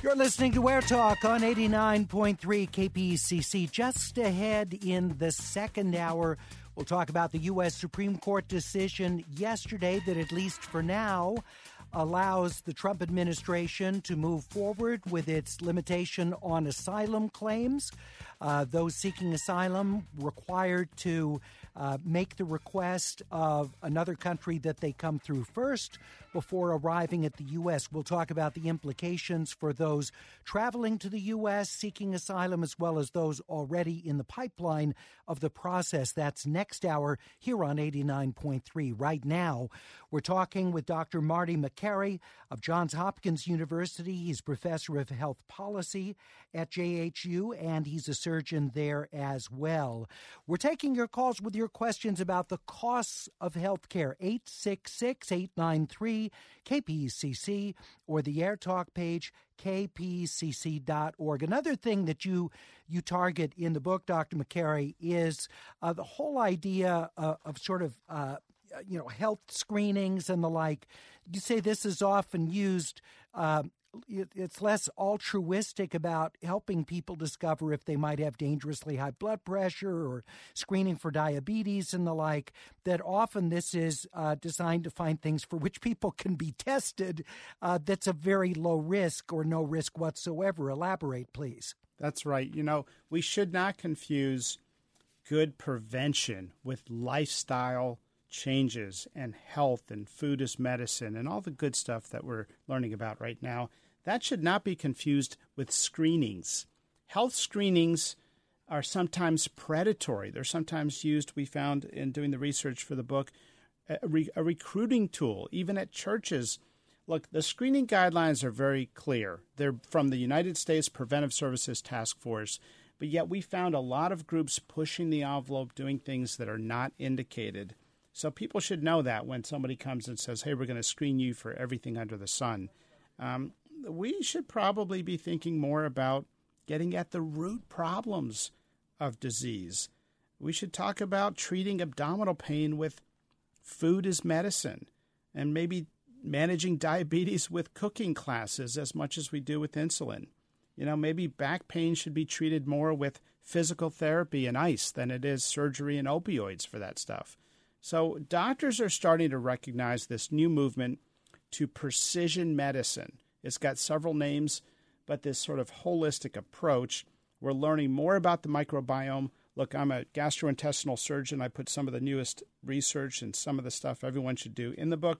You're listening to Air Talk on eighty-nine point three K P C C. Just ahead in the second hour, we'll talk about the U S Supreme Court decision yesterday that, at least for now, allows the Trump administration to move forward with its limitation on asylum claims. Uh, those seeking asylum required to uh, make the request of another country that they come through first before arriving at the U S. We'll talk about the implications for those traveling to the U S seeking asylum, as well as those already in the pipeline of the process. That's next hour here on eighty-nine point three. Right now, we're talking with Doctor Marty Makary of Johns Hopkins University. He's professor of health policy at J H U, and he's a surgeon there as well. We're taking your calls with your questions about the costs of health care. eight six six, eight nine three, K P C C or the AirTalk page, K P C C dot org. Another thing that you you target in the book, Doctor Makary, is uh, the whole idea uh, of sort of uh, you know health screenings and the like. You say this is often used. Uh, It's less altruistic about helping people discover if they might have dangerously high blood pressure or screening for diabetes and the like, that often this is uh, designed to find things for which people can be tested uh, that's a very low risk or no risk whatsoever. Elaborate, please. That's right. You know, we should not confuse good prevention with lifestyle changes and health and food as medicine and all the good stuff that we're learning about right now. That should not be confused with screenings. Health screenings are sometimes predatory. They're sometimes used, we found in doing the research for the book, a, re- a recruiting tool, even at churches. Look, the screening guidelines are very clear. They're from the United States Preventive Services Task Force, but yet we found a lot of groups pushing the envelope, doing things that are not indicated. So people should know that when somebody comes and says, hey, we're going to screen you for everything under the sun. Um, we should probably be thinking more about getting at the root problems of disease. We should talk about treating abdominal pain with food as medicine, and maybe managing diabetes with cooking classes as much as we do with insulin. You know, maybe back pain should be treated more with physical therapy and ice than it is surgery and opioids for that stuff. So doctors are starting to recognize this new movement to precision medicine. It's got several names, but this sort of holistic approach. We're learning more about the microbiome. Look, I'm a gastrointestinal surgeon. I put some of the newest research and some of the stuff everyone should do in the book.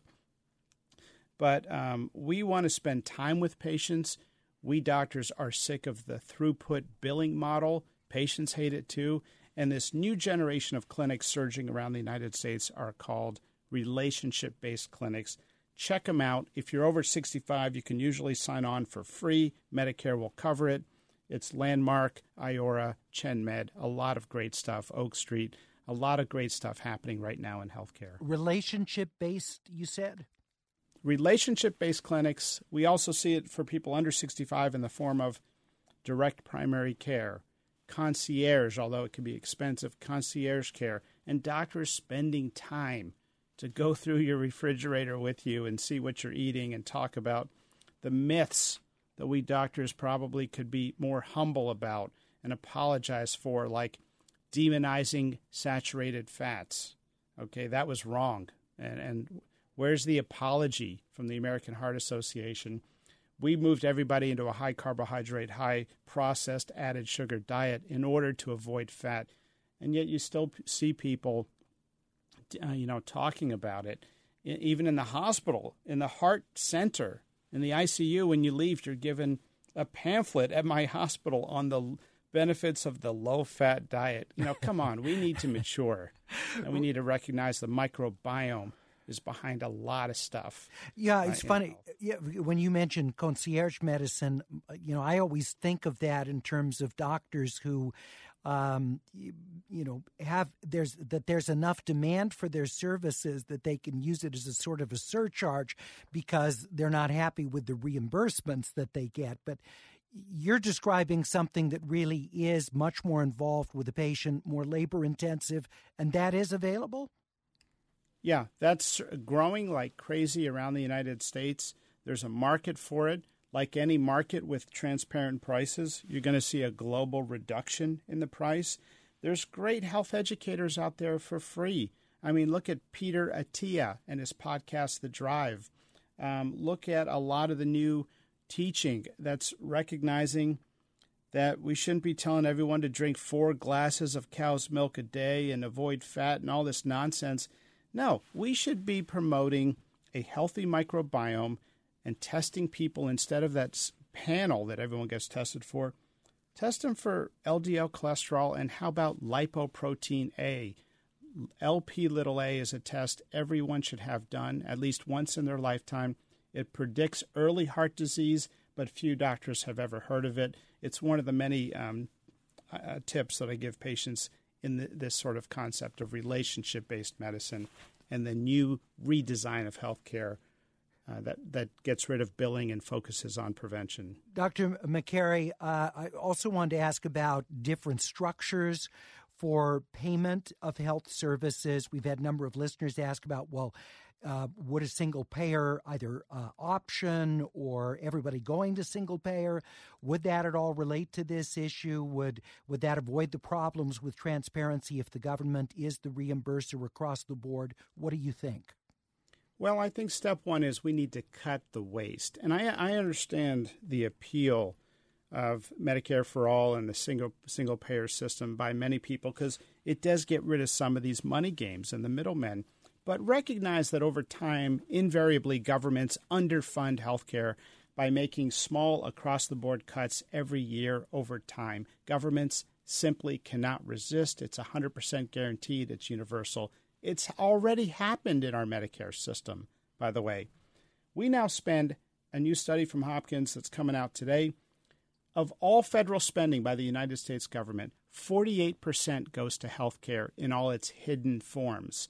But um, we want to spend time with patients. We doctors are sick of the throughput billing model. Patients hate it too. And this new generation of clinics surging around the United States are called relationship-based clinics. Check them out. If you're over sixty-five, you can usually sign on for free. Medicare will cover it. It's Landmark, Iora, ChenMed, a lot of great stuff, Oak Street, a lot of great stuff happening right now in healthcare. Relationship-based, you said? Relationship-based clinics. We also see it for people under sixty-five in the form of direct primary care, concierge, although it can be expensive, concierge care, and doctors spending time to go through your refrigerator with you and see what you're eating and talk about the myths that we doctors probably could be more humble about and apologize for, like demonizing saturated fats. Okay, that was wrong. And, and where's the apology from the American Heart Association? We moved everybody into a high carbohydrate, high processed added sugar diet in order to avoid fat. And yet you still see people Uh, you know, talking about it, even in the hospital, in the heart center, in the I C U. When you leave, you're given a pamphlet at my hospital on the benefits of the low-fat diet. You know, come on, we need to mature, and we need to recognize the microbiome is behind a lot of stuff. Yeah, it's uh, funny. Yeah, when you mentioned concierge medicine, you know, I always think of that in terms of doctors who Um, you, you know, have there's that there's enough demand for their services that they can use it as a sort of a surcharge because they're not happy with the reimbursements that they get. But you're describing something that really is much more involved with the patient, more labor intensive, and that is available? Yeah, that's growing like crazy around the United States. There's a market for it. Like any market with transparent prices, you're going to see a global reduction in the price. There's great health educators out there for free. I mean, look at Peter Attia and his podcast, The Drive. Um, look at a lot of the new teaching that's recognizing that we shouldn't be telling everyone to drink four glasses of cow's milk a day and avoid fat and all this nonsense. No, we should be promoting a healthy microbiome and testing people instead of that panel that everyone gets tested for. Test them for L D L cholesterol and how about lipoprotein A? L P little a is a test everyone should have done at least once in their lifetime. It predicts early heart disease, but few doctors have ever heard of it. It's one of the many um, uh, tips that I give patients in the, this sort of concept of relationship-based medicine and the new redesign of healthcare uh, that, that gets rid of billing and focuses on prevention. Doctor McCary, uh, I also wanted to ask about different structures for payment of health services. We've had a number of listeners ask about, well, uh, would a single payer either uh, option or everybody going to single payer, would that at all relate to this issue? Would would that avoid the problems with transparency if the government is the reimburser across the board? What do you think? Well, I think step one is we need to cut the waste. And I, I understand the appeal of Medicare for All and the single single payer system by many people because it does get rid of some of these money games and the middlemen. But recognize that over time, invariably, governments underfund healthcare by making small across-the-board cuts every year over time. Governments simply cannot resist. It's one hundred percent guaranteed. It's universal. It's already happened in our Medicare system, by the way. We now spend, a new study from Hopkins that's coming out today, of all federal spending by the United States government, forty-eight percent goes to healthcare in all its hidden forms.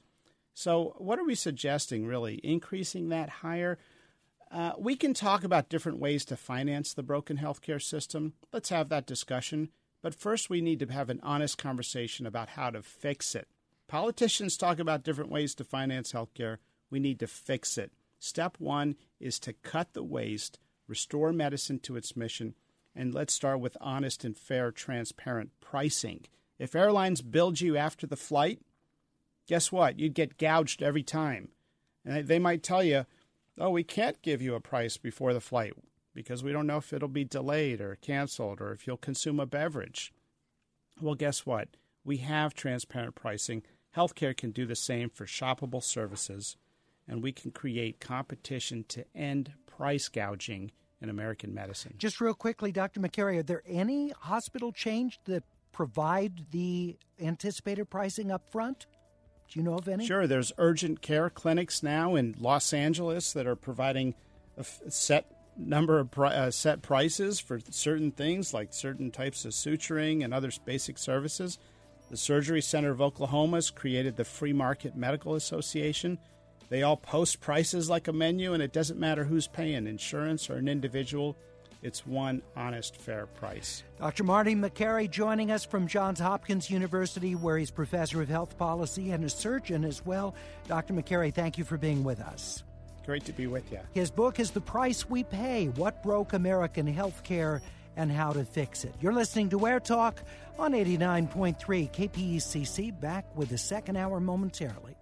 So what are we suggesting, really? Increasing that higher? Uh, we can talk about different ways to finance the broken healthcare system. Let's have that discussion. But first, we need to have an honest conversation about how to fix it. Politicians talk about different ways to finance healthcare. We need to fix it. Step one is to cut the waste, restore medicine to its mission, and let's start with honest and fair, transparent pricing. If airlines billed you after the flight, guess what? You'd get gouged every time. And they might tell you, oh, we can't give you a price before the flight because we don't know if it'll be delayed or canceled or if you'll consume a beverage. Well, guess what? We have transparent pricing. Healthcare can do the same for shoppable services, and we can create competition to end price gouging in American medicine. Just real quickly, Doctor McCary, are there any hospital chains that provide the anticipated pricing up front? Do you know of any? Sure. There's urgent care clinics now in Los Angeles that are providing a set number of pri- uh, set prices for certain things like certain types of suturing and other basic services. The Surgery Center of Oklahoma has created the Free Market Medical Association. They all post prices like a menu, and it doesn't matter who's paying, insurance or an individual. It's one honest, fair price. Doctor Marty McCary joining us from Johns Hopkins University, where he's professor of health policy and a surgeon as well. Doctor McCary, thank you for being with us. Great to be with you. His book is The Price We Pay, What Broke American Healthcare and How to Fix It. You're listening to Air Talk on eighty-nine point three K P E C C. Back with the second hour momentarily.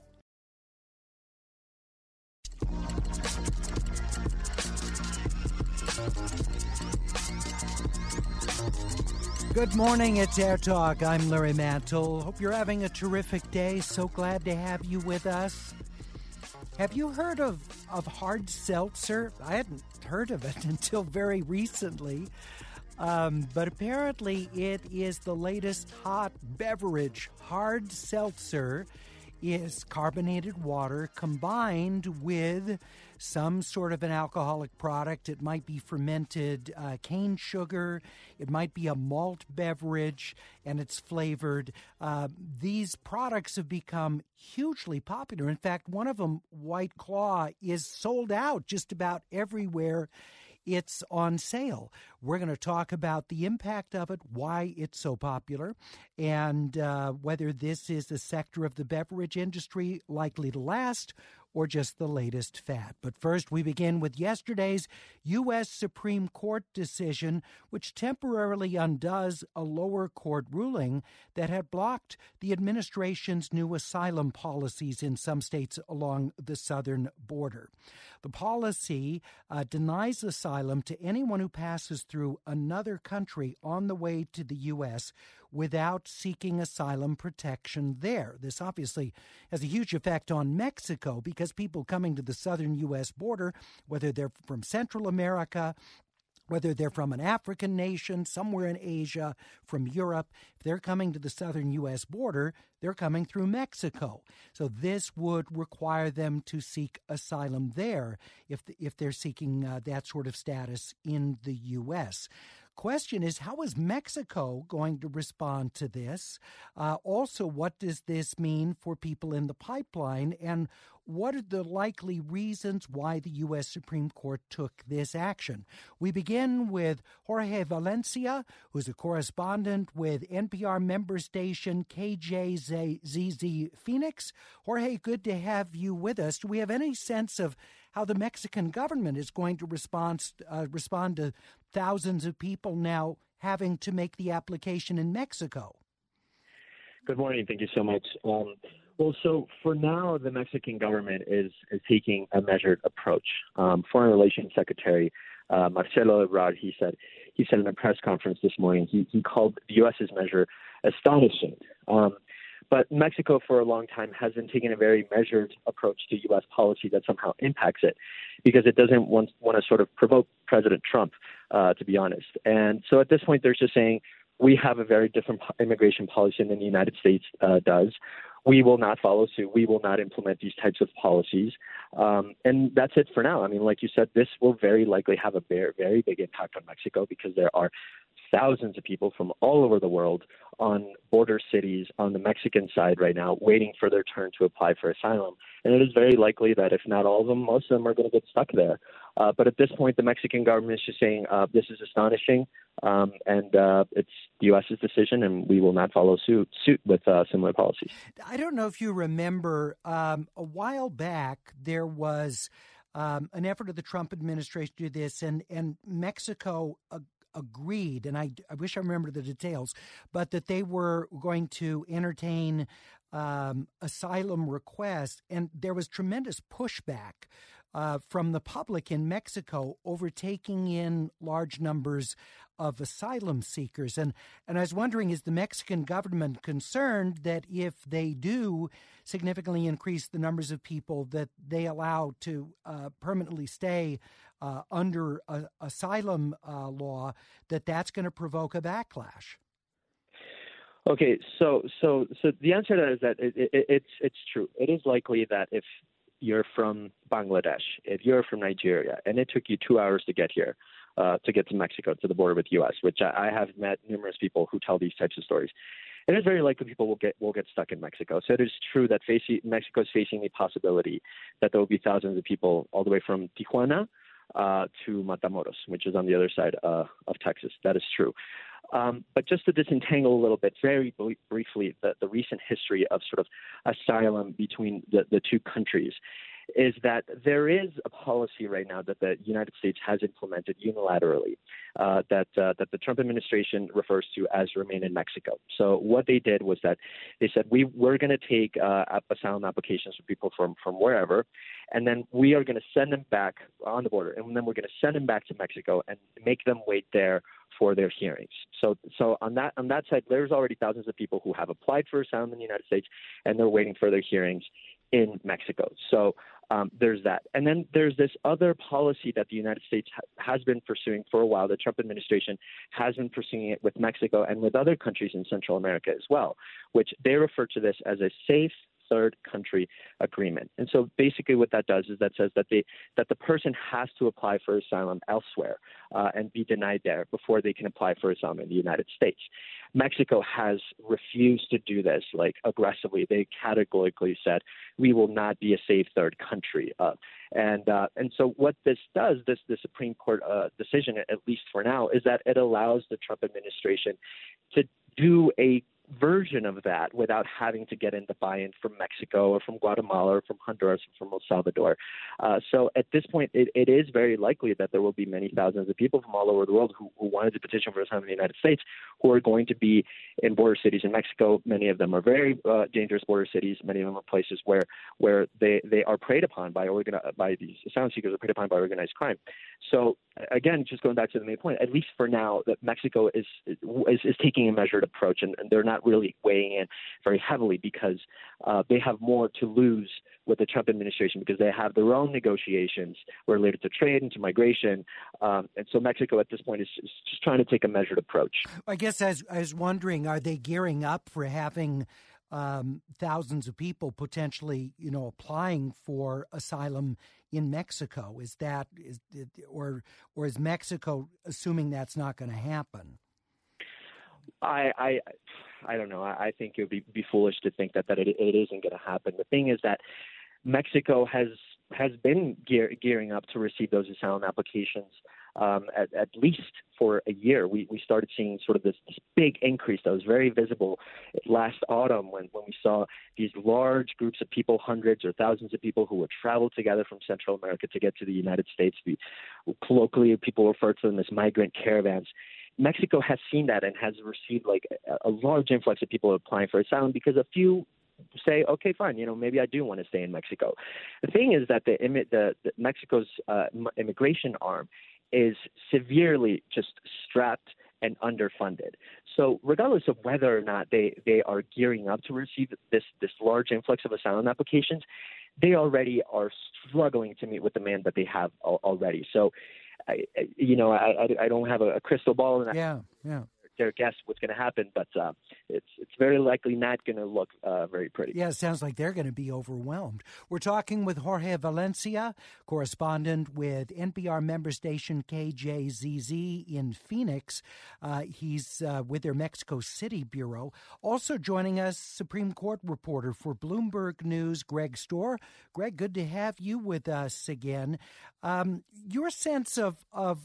Good morning, it's Air Talk. I'm Larry Mantle. Hope you're having a terrific day. So glad to have you with us. Have you heard of, of hard seltzer? I hadn't heard of it until very recently. Um, but apparently it is the latest hot beverage. Hard seltzer is carbonated water combined with some sort of an alcoholic product. It might be fermented uh, cane sugar. It might be a malt beverage, and it's flavored. Uh, these products have become hugely popular. In fact, one of them, White Claw, is sold out just about everywhere it's on sale. We're going to talk about the impact of it, why it's so popular, and uh, whether this is a sector of the beverage industry likely to last or just the latest fad. But first, we begin with yesterday's U S Supreme Court decision, which temporarily undoes a lower court ruling that had blocked the administration's new asylum policies in some states along the southern border. The policy uh, denies asylum to anyone who passes through another country on the way to the U S without seeking asylum protection there. This obviously has a huge effect on Mexico because people coming to the southern U S border, whether they're from Central America, whether they're from an African nation, somewhere in Asia, from Europe, if they're coming to the southern U S border, they're coming through Mexico. So this would require them to seek asylum there if if they're seeking uh, that sort of status in the U S. Question is, how is Mexico going to respond to this? Uh, also, what does this mean for people in the pipeline? And what are the likely reasons why the U S Supreme Court took this action? We begin with Jorge Valencia, who's a correspondent with N P R member station K J Z Z Phoenix. Jorge, good to have you with us. Do we have any sense of how the Mexican government is going to respond, uh, respond to thousands of people now having to make the application in Mexico? Good morning. Thank you so much. Um, well, so for now, the Mexican government is, is taking a measured approach. Um, Foreign Relations Secretary uh, Marcelo Ebrard, he said, he said in a press conference this morning, he, he called the U S's measure astonishing. Um, But Mexico, for a long time, has been taking a very measured approach to U S policy that somehow impacts it because it doesn't want, want to sort of provoke President Trump, uh, to be honest. And so at this point, they're just saying, we have a very different immigration policy than the United States uh, does. We will not follow suit. We will not implement these types of policies. Um, and that's it for now. I mean, like you said, this will very likely have a very, very big impact on Mexico because there are thousands of people from all over the world on border cities on the Mexican side right now waiting for their turn to apply for asylum. And it is very likely that if not all of them, most of them are going to get stuck there. Uh, but at this point, the Mexican government is just saying uh, this is astonishing, um, and uh, it's the U S's decision, and we will not follow suit, suit with uh, similar policies. I don't know if you remember, um, a while back there was um, an effort of the Trump administration to do this, and, and Mexico uh, agreed, and I, I wish I remember the details, but that they were going to entertain um, asylum requests, and there was tremendous pushback uh, from the public in Mexico over taking in large numbers of asylum seekers. And, and I was wondering, is the Mexican government concerned that if they do significantly increase the numbers of people that they allow to uh, permanently stay uh, under a, asylum uh, law, that that's going to provoke a backlash? Okay, so so so the answer to that is that it, it, it's it's true. It is likely that if you're from Bangladesh, if you're from Nigeria, and it took you two hours to get here, uh, to get to Mexico, to the border with the U S, which I, I have met numerous people who tell these types of stories. It is very likely people will get will get stuck in Mexico. So it is true that facing, Mexico is facing the possibility that there will be thousands of people all the way from Tijuana uh, to Matamoros, which is on the other side uh, of Texas. That is true. Um, but just to disentangle a little bit, very b- briefly, the, the recent history of sort of asylum between the, the two countries is that there is a policy right now that the United States has implemented unilaterally uh, that uh, that the Trump administration refers to as Remain in Mexico. So what they did was that they said, we, we're going to take uh, asylum applications for people from, from wherever, and then we are going to send them back on the border, and then we're going to send them back to Mexico and make them wait there for their hearings. So so on that on that side, there's already thousands of people who have applied for asylum in the United States, and they're waiting for their hearings in Mexico. So um, there's that. And then there's this other policy that the United States ha- has been pursuing for a while. The Trump administration has been pursuing it with Mexico and with other countries in Central America as well, which they refer to this as a safe third country agreement. And so basically what that does is that says that they that the person has to apply for asylum elsewhere uh, and be denied there before they can apply for asylum in the United States. Mexico has refused to do this, like, aggressively. They categorically said, we will not be a safe third country. Uh, and uh, and so what this does, this the Supreme Court uh, decision, at least for now, is that it allows the Trump administration to do a version of that without having to get into buy-in from Mexico or from Guatemala or from Honduras or from El Salvador. Uh, so at this point, it, it is very likely that there will be many thousands of people from all over the world who, who wanted to petition for asylum in the United States who are going to be in border cities in Mexico. Many of them are very uh, dangerous border cities. Many of them are places where where they, they are preyed upon by organ- by these asylum seekers are preyed upon by organized crime. So again, just going back to the main point, at least for now, that Mexico is is, is taking a measured approach, and, and they're not really weighing in very heavily because uh, they have more to lose with the Trump administration because they have their own negotiations related to trade and to migration. Um, and so Mexico at this point is, is just trying to take a measured approach. I guess I was, I was wondering, are they gearing up for having um, thousands of people potentially, you know, applying for asylum in Mexico? Is that, is or or is Mexico assuming that's not going to happen? I, I I don't know. I, I think it would be, be foolish to think that, that it, it isn't going to happen. The thing is that Mexico has has been gear, gearing up to receive those asylum applications um, at, at least for a year. We we started seeing sort of this, this big increase that was very visible last autumn when, when we saw these large groups of people, hundreds or thousands of people who would travel together from Central America to get to the United States. We, colloquially, people refer to them as migrant caravans. Mexico has seen that and has received like a, a large influx of people applying for asylum because a few say, okay, fine, you know, maybe I do want to stay in Mexico. The thing is that the, the, the Mexico's uh, immigration arm is severely just strapped and underfunded. So regardless of whether or not they, they are gearing up to receive this, this large influx of asylum applications, they already are struggling to meet with the demand that they have already. So I, you know, I, I don't have a crystal ball and yeah, yeah. Their guess what's going to happen, but uh, it's it's very likely not going to look uh, very pretty. Yeah, it sounds like they're going to be overwhelmed. We're talking with Jorge Valencia, correspondent with N P R member station K J Z Z in Phoenix. Uh, he's uh, with their Mexico City bureau. Also joining us, Supreme Court reporter for Bloomberg News, Greg Stohr. Greg, good to have you with us again. Um, your sense of of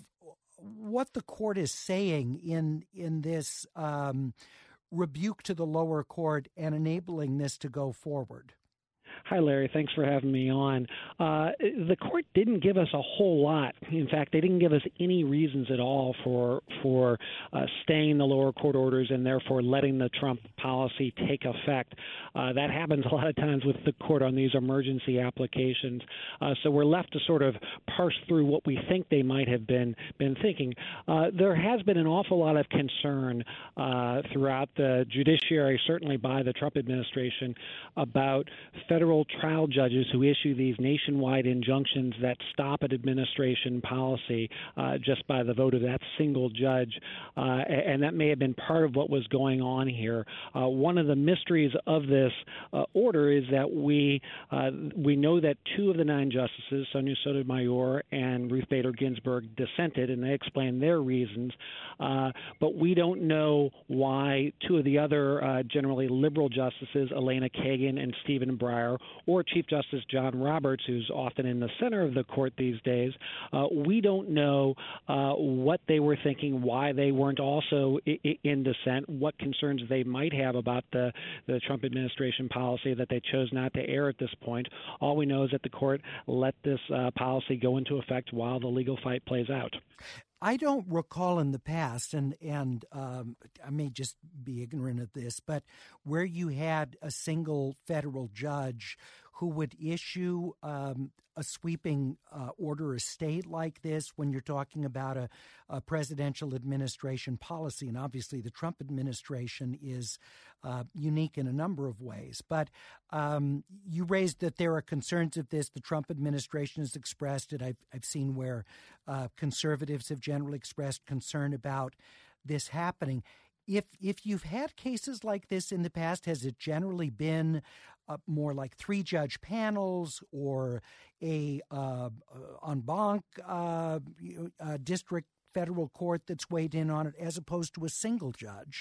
what the court is saying in in this um, rebuke to the lower court and enabling this to go forward. Hi, Larry. Thanks for having me on. Uh, the court didn't give us a whole lot. In fact, they didn't give us any reasons at all for for uh, staying the lower court orders and therefore letting the Trump policy take effect. Uh, that happens a lot of times with the court on these emergency applications. Uh, so we're left to sort of parse through what we think they might have been been thinking. Uh, there has been an awful lot of concern uh, throughout the judiciary, certainly by the Trump administration, about federal trial judges who issue these nationwide injunctions that stop an administration policy uh, just by the vote of that single judge. Uh, and that may have been part of what was going on here. Uh, one of the mysteries of this uh, order is that we uh, we know that two of the nine justices, Sonia Sotomayor and Ruth Bader Ginsburg, dissented, and they explained their reasons. Uh, but we don't know why two of the other uh, generally liberal justices, Elena Kagan and Stephen Breyer, or Chief Justice John Roberts, who's often in the center of the court these days, uh, we don't know uh, what they were thinking, why they weren't also I- I in dissent, what concerns they might have about the, the Trump administration policy that they chose not to air at this point. All we know is that the court let this uh, policy go into effect while the legal fight plays out. I don't recall in the past, and and um, I may just be ignorant of this, but where you had a single federal judge who would issue um, a sweeping uh, order of state like this when you're talking about a, a presidential administration policy. And obviously the Trump administration is uh, unique in a number of ways. But um, you raised that there are concerns of this. The Trump administration has expressed it. I've, I've seen where uh, conservatives have generally expressed concern about this happening. If if you've had cases like this in the past, has it generally been uh, more like three judge panels or a uh, en banc uh, uh, district federal court that's weighed in on it as opposed to a single judge?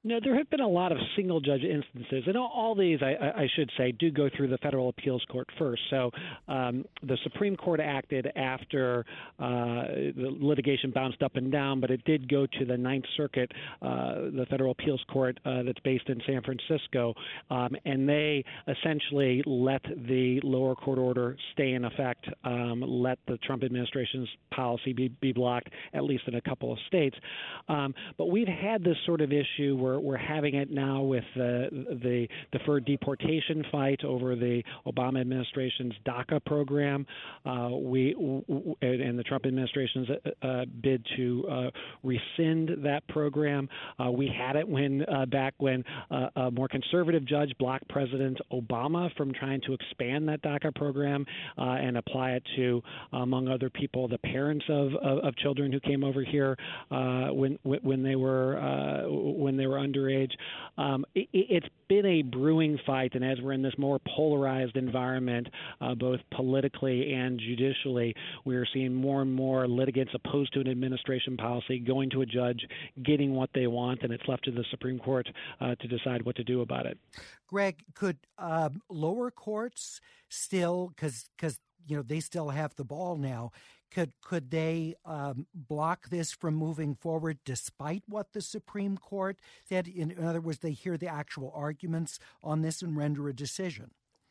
No, there have been a lot of single judge instances, and all, all these, I, I should say, do go through the federal appeals court first. So um, the Supreme Court acted after uh, the litigation bounced up and down, but it did go to the Ninth Circuit, uh, the federal appeals court uh, that's based in San Francisco, um, and they essentially let the lower court order stay in effect, um, let the Trump administration's policy be, be blocked, at least in a couple of states. Um, but we've had this sort of issue where We're having it now with the, the deferred deportation fight over the Obama administration's DACA program. Uh, we w- and the Trump administration's uh, bid to uh, rescind that program. Uh, we had it when uh, back when uh, a more conservative judge blocked President Obama from trying to expand that DACA program uh, and apply it to, among other people, the parents of, of, of children who came over here uh, when when they were uh, when they were underage. Um, it, it's been a brewing fight, and as we're in this more polarized environment, uh, both politically and judicially, we're seeing more and more litigants opposed to an administration policy going to a judge, getting what they want, and it's left to the Supreme Court uh, to decide what to do about it. Greg, could um, lower courts still, because because you know they still have the ball now, Could could they um, block this from moving forward despite what the Supreme Court said? In other words, they hear the actual arguments on this and render a decision?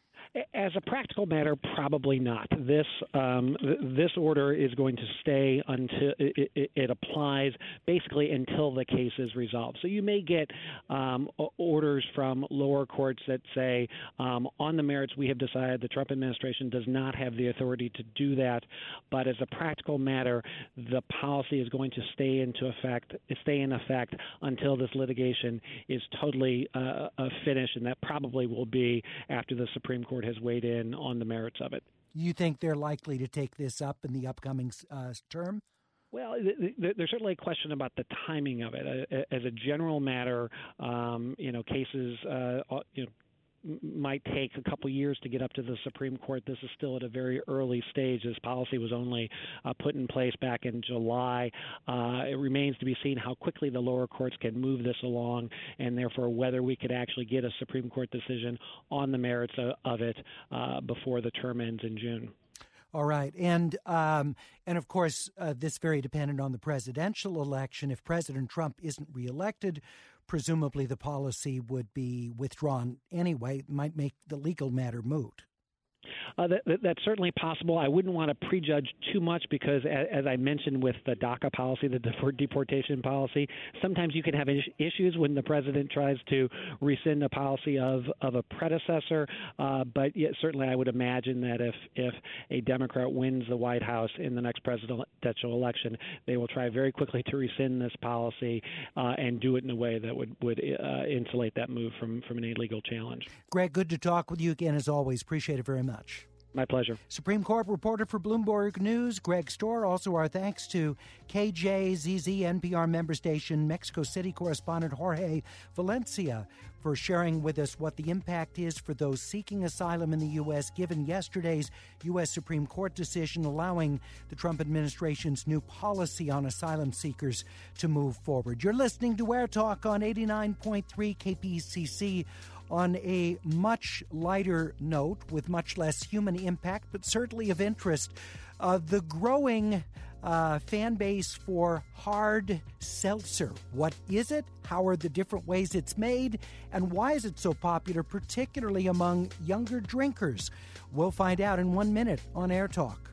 As a practical matter, probably not. This um, this order is going to stay until it, it, it applies basically until the case is resolved. So you may get um, orders from lower courts that say, um, on the merits, we have decided the Trump administration does not have the authority to do that. But as a practical matter, the policy is going to stay into effect, stay in effect until this litigation is totally uh, finished, and that probably will be after the Supreme Court has weighed in on the merits of it. You think they're likely to take this up in the upcoming uh, term? Well, there's certainly a question about the timing of it. As a general matter, um, you know, cases, uh, you know, might take a couple years to get up to the Supreme Court. This is still at a very early stage. This policy was only uh, put in place back in July. Uh, it remains to be seen how quickly the lower courts can move this along, and therefore whether we could actually get a Supreme Court decision on the merits of, of it uh, before the term ends in June. All right. And, um, and of course, uh, this very dependent on the presidential election. If President Trump isn't reelected, presumably the policy would be withdrawn anyway. It might make the legal matter moot. Uh, that, that, that's certainly possible. I wouldn't want to prejudge too much because, as, as I mentioned with the DACA policy, the deferred deportation policy, sometimes you can have is- issues when the president tries to rescind a policy of, of a predecessor. Uh, but yet, certainly I would imagine that if, if a Democrat wins the White House in the next presidential election, they will try very quickly to rescind this policy uh, and do it in a way that would, would uh, insulate that move from, from any legal challenge. Greg, good to talk with you again as always. Appreciate it very much. My pleasure. Supreme Court reporter for Bloomberg News, Greg Stohr. Also, our thanks to K J Z Z, N P R member station, Mexico City correspondent Jorge Valencia for sharing with us what the impact is for those seeking asylum in the U S, given yesterday's U S Supreme Court decision allowing the Trump administration's new policy on asylum seekers to move forward. You're listening to Air Talk on eighty-nine point three K P C C. On a much lighter note, with much less human impact, but certainly of interest, uh, the growing uh, fan base for hard seltzer. What is it? How are the different ways it's made? And why is it so popular, particularly among younger drinkers? We'll find out in one minute on Air Talk.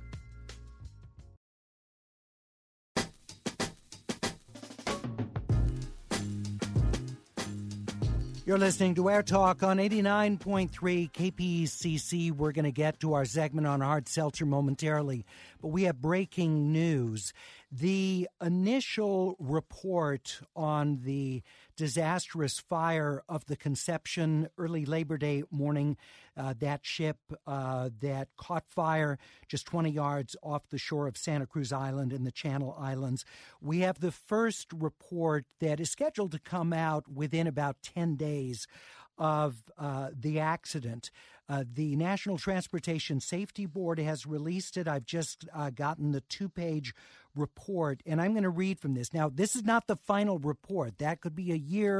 You're listening to Air Talk on eighty-nine point three K P C C. We're going to get to our segment on hard seltzer momentarily, but we have breaking news. The initial report on the disastrous fire of the Conception early Labor Day morning, uh, that ship uh, that caught fire just twenty yards off the shore of Santa Cruz Island in the Channel Islands. We have the first report that is scheduled to come out within about ten days of uh, the accident. Uh, the National Transportation Safety Board has released it. I've just uh, gotten the two-page report, and I'm going to read from this. Now, this is not the final report. That could be a year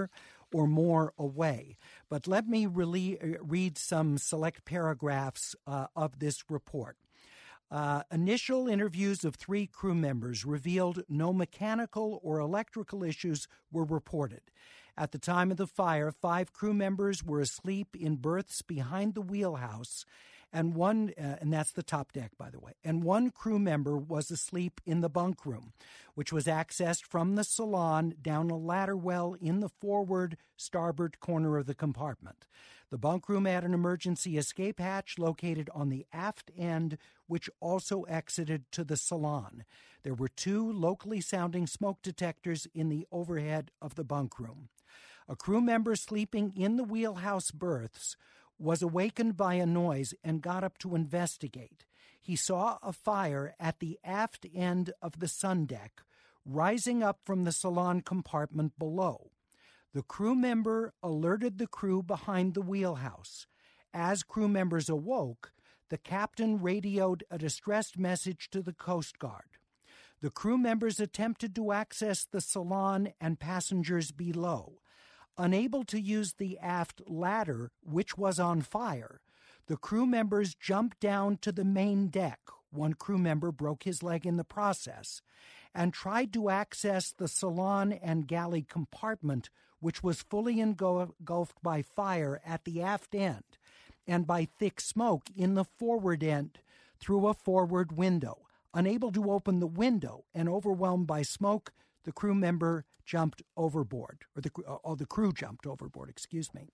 or more away. But let me really read some select paragraphs uh, of this report. Uh, initial interviews of three crew members revealed no mechanical or electrical issues were reported. At the time of the fire, five crew members were asleep in berths behind the wheelhouse, and one, uh, and that's the top deck, by the way, and one crew member was asleep in the bunk room, which was accessed from the salon down a ladder well in the forward starboard corner of the compartment. The bunk room had an emergency escape hatch located on the aft end, which also exited to the salon. There were two locally sounding smoke detectors in the overhead of the bunk room. A crew member sleeping in the wheelhouse berths was awakened by a noise and got up to investigate. He saw a fire at the aft end of the sun deck, rising up from the salon compartment below. The crew member alerted the crew behind the wheelhouse. As crew members awoke, the captain radioed a distressed message to the Coast Guard. The crew members attempted to access the salon and passengers below. Unable to use the aft ladder, which was on fire, the crew members jumped down to the main deck. One crew member broke his leg in the process, and tried to access the salon and galley compartment, which was fully engulfed by fire at the aft end and by thick smoke in the forward end through a forward window. Unable to open the window and overwhelmed by smoke, the crew member jumped overboard, or the, oh, the crew jumped overboard, excuse me.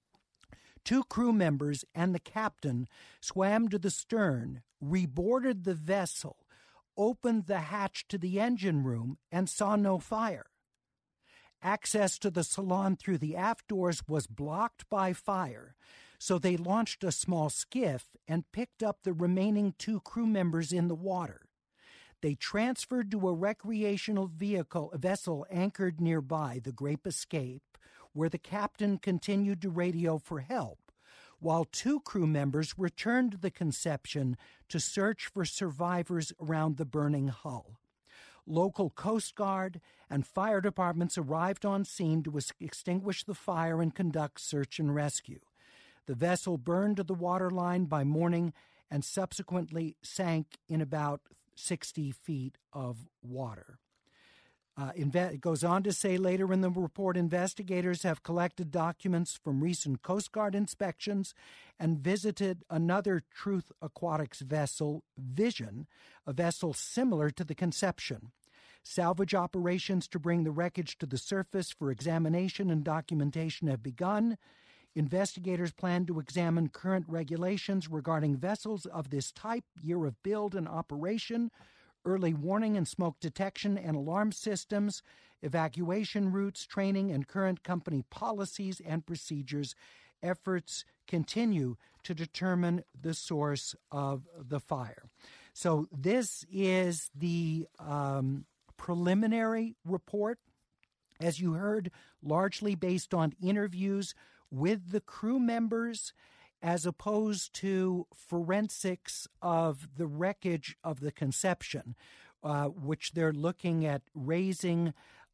Two crew members and the captain swam to the stern, reboarded the vessel, opened the hatch to the engine room, and saw no fire. Access to the salon through the aft doors was blocked by fire, so they launched a small skiff and picked up the remaining two crew members in the water. They transferred to a recreational vehicle, a vessel anchored nearby, the Grape Escape, where the captain continued to radio for help, while two crew members returned to the Conception to search for survivors around the burning hull. Local Coast Guard and fire departments arrived on scene to extinguish the fire and conduct search and rescue. The vessel burned to the waterline by morning and subsequently sank in about sixty feet of water. Uh, inve- it goes on to say later in the report, investigators have collected documents from recent Coast Guard inspections and visited another Truth Aquatics vessel, Vision, a vessel similar to the Conception. Salvage operations to bring the wreckage to the surface for examination and documentation have begun. Investigators plan to examine current regulations regarding vessels of this type, year of build and operation, early warning and smoke detection and alarm systems, evacuation routes, training, and current company policies and procedures. Efforts continue to determine the source of the fire. So this is the um, preliminary report, as you heard, largely based on interviews with the crew members, as opposed to forensics of the wreckage of the Conception, uh, which they're looking at raising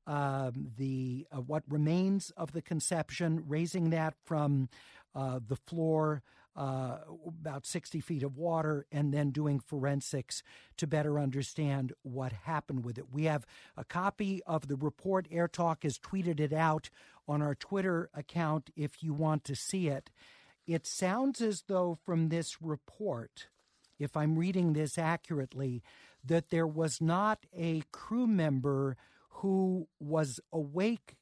um, the uh, what remains of the Conception, raising that from uh, the floor, uh, about sixty feet of water, and then doing forensics to better understand what happened with it. We have a copy of the report. Air Talk has tweeted it out on our Twitter account if you want to see it. It sounds as though from this report, if I'm reading this accurately, that there was not a crew member who was awake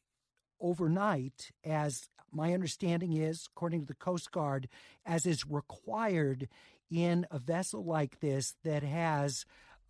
overnight, as my understanding is, according to the Coast Guard, as is required in a vessel like this that has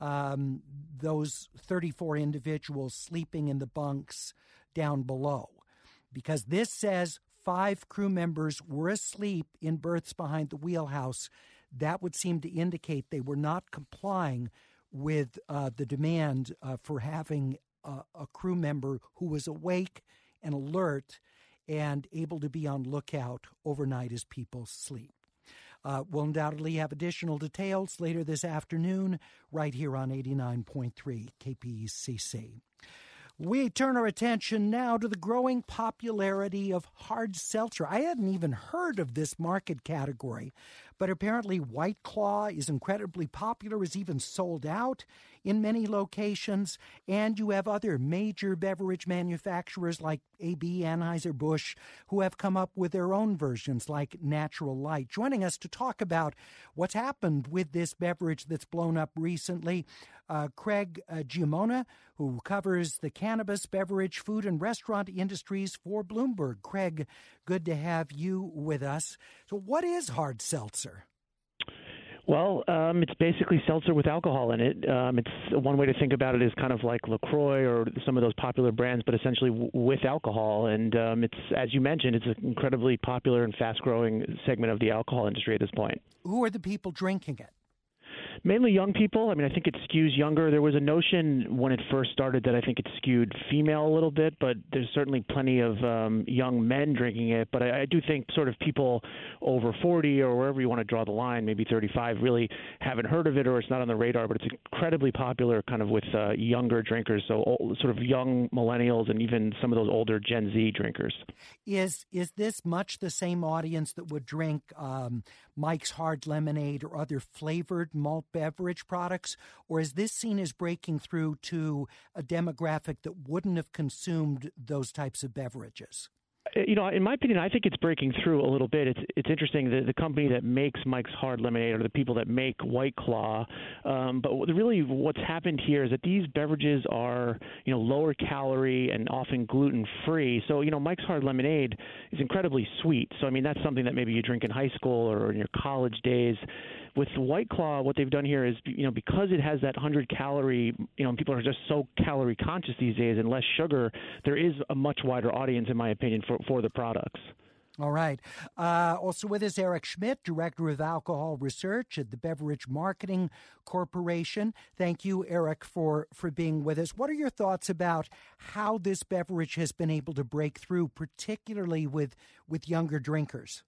um, those thirty-four individuals sleeping in the bunks down below. Because this says five crew members were asleep in berths behind the wheelhouse. That would seem to indicate they were not complying with uh, the demand uh, for having a, a crew member who was awake and alert and able to be on lookout overnight as people sleep. Uh, we'll undoubtedly have additional details later this afternoon right here on eighty-nine point three K P C C. We turn our attention now to the growing popularity of hard seltzer. I hadn't even heard of this market category, but apparently White Claw is incredibly popular, is even sold out in many locations, and you have other major beverage manufacturers like A B, Anheuser-Busch, who have come up with their own versions like Natural Light. Joining us to talk about what's happened with this beverage that's blown up recently, uh, Craig uh, Giammona, who covers the cannabis, beverage, food, and restaurant industries for Bloomberg. Craig, good to have you with us. So what is hard seltzer? Well, um, it's basically seltzer with alcohol in it. Um, it's one way to think about it is kind of like LaCroix or some of those popular brands, but essentially w- with alcohol. And um, it's, as you mentioned, it's an incredibly popular and fast-growing segment of the alcohol industry at this point. Who are the people drinking it? Mainly young people. I mean, I think it skews younger. There was a notion when it first started that I think it skewed female a little bit, but there's certainly plenty of um, young men drinking it. But I, I do think sort of people over forty or wherever you want to draw the line, maybe thirty-five, really haven't heard of it or it's not on the radar. But it's incredibly popular kind of with uh, younger drinkers, so old, sort of young millennials and even some of those older Gen Z drinkers. Is is this much the same audience that would drink um, Mike's Hard Lemonade or other flavored malt beverage products, or is this seen as breaking through to a demographic that wouldn't have consumed those types of beverages? You know, in my opinion, I think it's breaking through a little bit. It's it's interesting that the company that makes Mike's Hard Lemonade are the people that make White Claw. Um, but really what's happened here is that these beverages are, you know, lower calorie and often gluten-free. So, you know, Mike's Hard Lemonade is incredibly sweet. So, I mean, that's something that maybe you drink in high school or in your college days. With White Claw, what they've done here is, you know, because it has that one hundred calorie, you know, people are just so calorie conscious these days and less sugar, there is a much wider audience, in my opinion, for, for the products. All right. Uh, also with us, Eric Schmidt, Director of Alcohol Research at the Beverage Marketing Corporation. Thank you, Eric, for, for being with us. What are your thoughts about how this beverage has been able to break through, particularly with, with younger drinkers?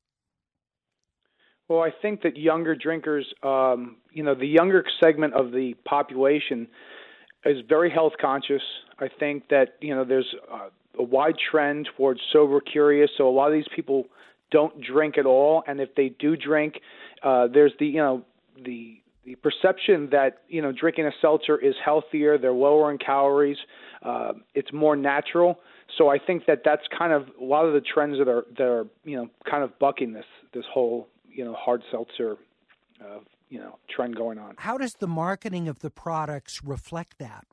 Well, I think that younger drinkers, um, you know, the younger segment of the population is very health conscious. I think that, you know, there's uh, a wide trend towards sober curious. So a lot of these people don't drink at all. And if they do drink, uh, there's the, you know, the the perception that, you know, drinking a seltzer is healthier. They're lower in calories. Uh, it's more natural. So I think that that's kind of a lot of the trends that are, that are, you know, kind of bucking this, this whole, you know, hard seltzer, uh, you know, trend going on. How does the marketing of the products reflect that?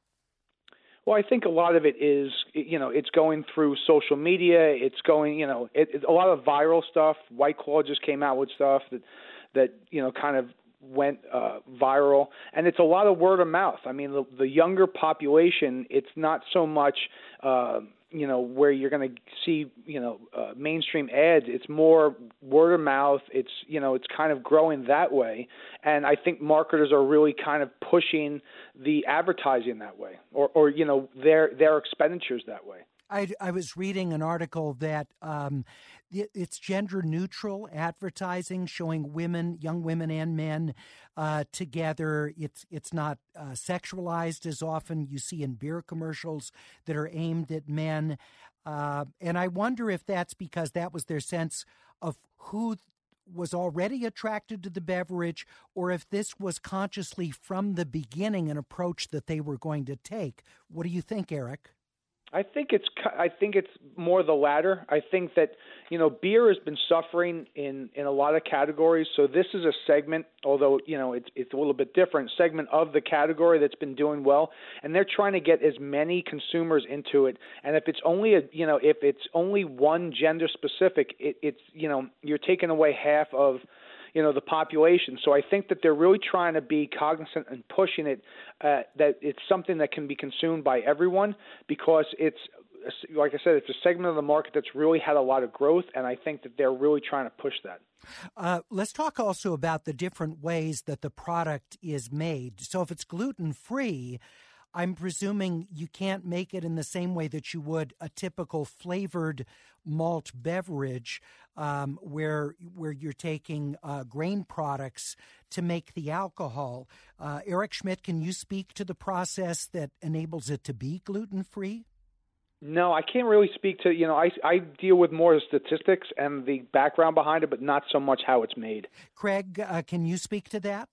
Well, I think a lot of it is, you know, it's going through social media. It's going, you know, it, it's a lot of viral stuff. White Claw just came out with stuff that, that you know, kind of went uh, viral. And it's a lot of word of mouth. I mean, the, the younger population, it's not so much, uh, you know, where you're going to see, you know, uh, mainstream ads. It's more word of mouth. It's, you know, it's kind of growing that way. And I think marketers are really kind of pushing the advertising that way, or, or you know, their their expenditures that way. I, I was reading an article that um, it's gender neutral advertising, showing women, young women and men uh, together. It's it's not uh, sexualized as often you see in beer commercials that are aimed at men. Uh, and I wonder if that's because that was their sense of who was already attracted to the beverage, or if this was consciously from the beginning an approach that they were going to take. What do you think, Eric? I think it's I think it's more the latter. I think that, you know, beer has been suffering in, in a lot of categories. So this is a segment, although, you know, it's it's a little bit different, segment of the category that's been doing well. And they're trying to get as many consumers into it. And if it's only a, you know, if it's only one gender specific, it, it's, you know, you're taking away half of, you know, the population. So I think that they're really trying to be cognizant and pushing it, uh, that it's something that can be consumed by everyone, because it's, like I said, it's a segment of the market that's really had a lot of growth, and I think that they're really trying to push that. Uh, let's talk also about the different ways that the product is made. So if it's gluten-free, I'm presuming you can't make it in the same way that you would a typical flavored malt beverage, um, where where you're taking uh, grain products to make the alcohol. Uh, Eric Schmidt, can you speak to the process that enables it to be gluten-free? No, I can't really speak to, you know, I, I deal with more statistics and the background behind it, but not so much how it's made. Craig, uh, can you speak to that?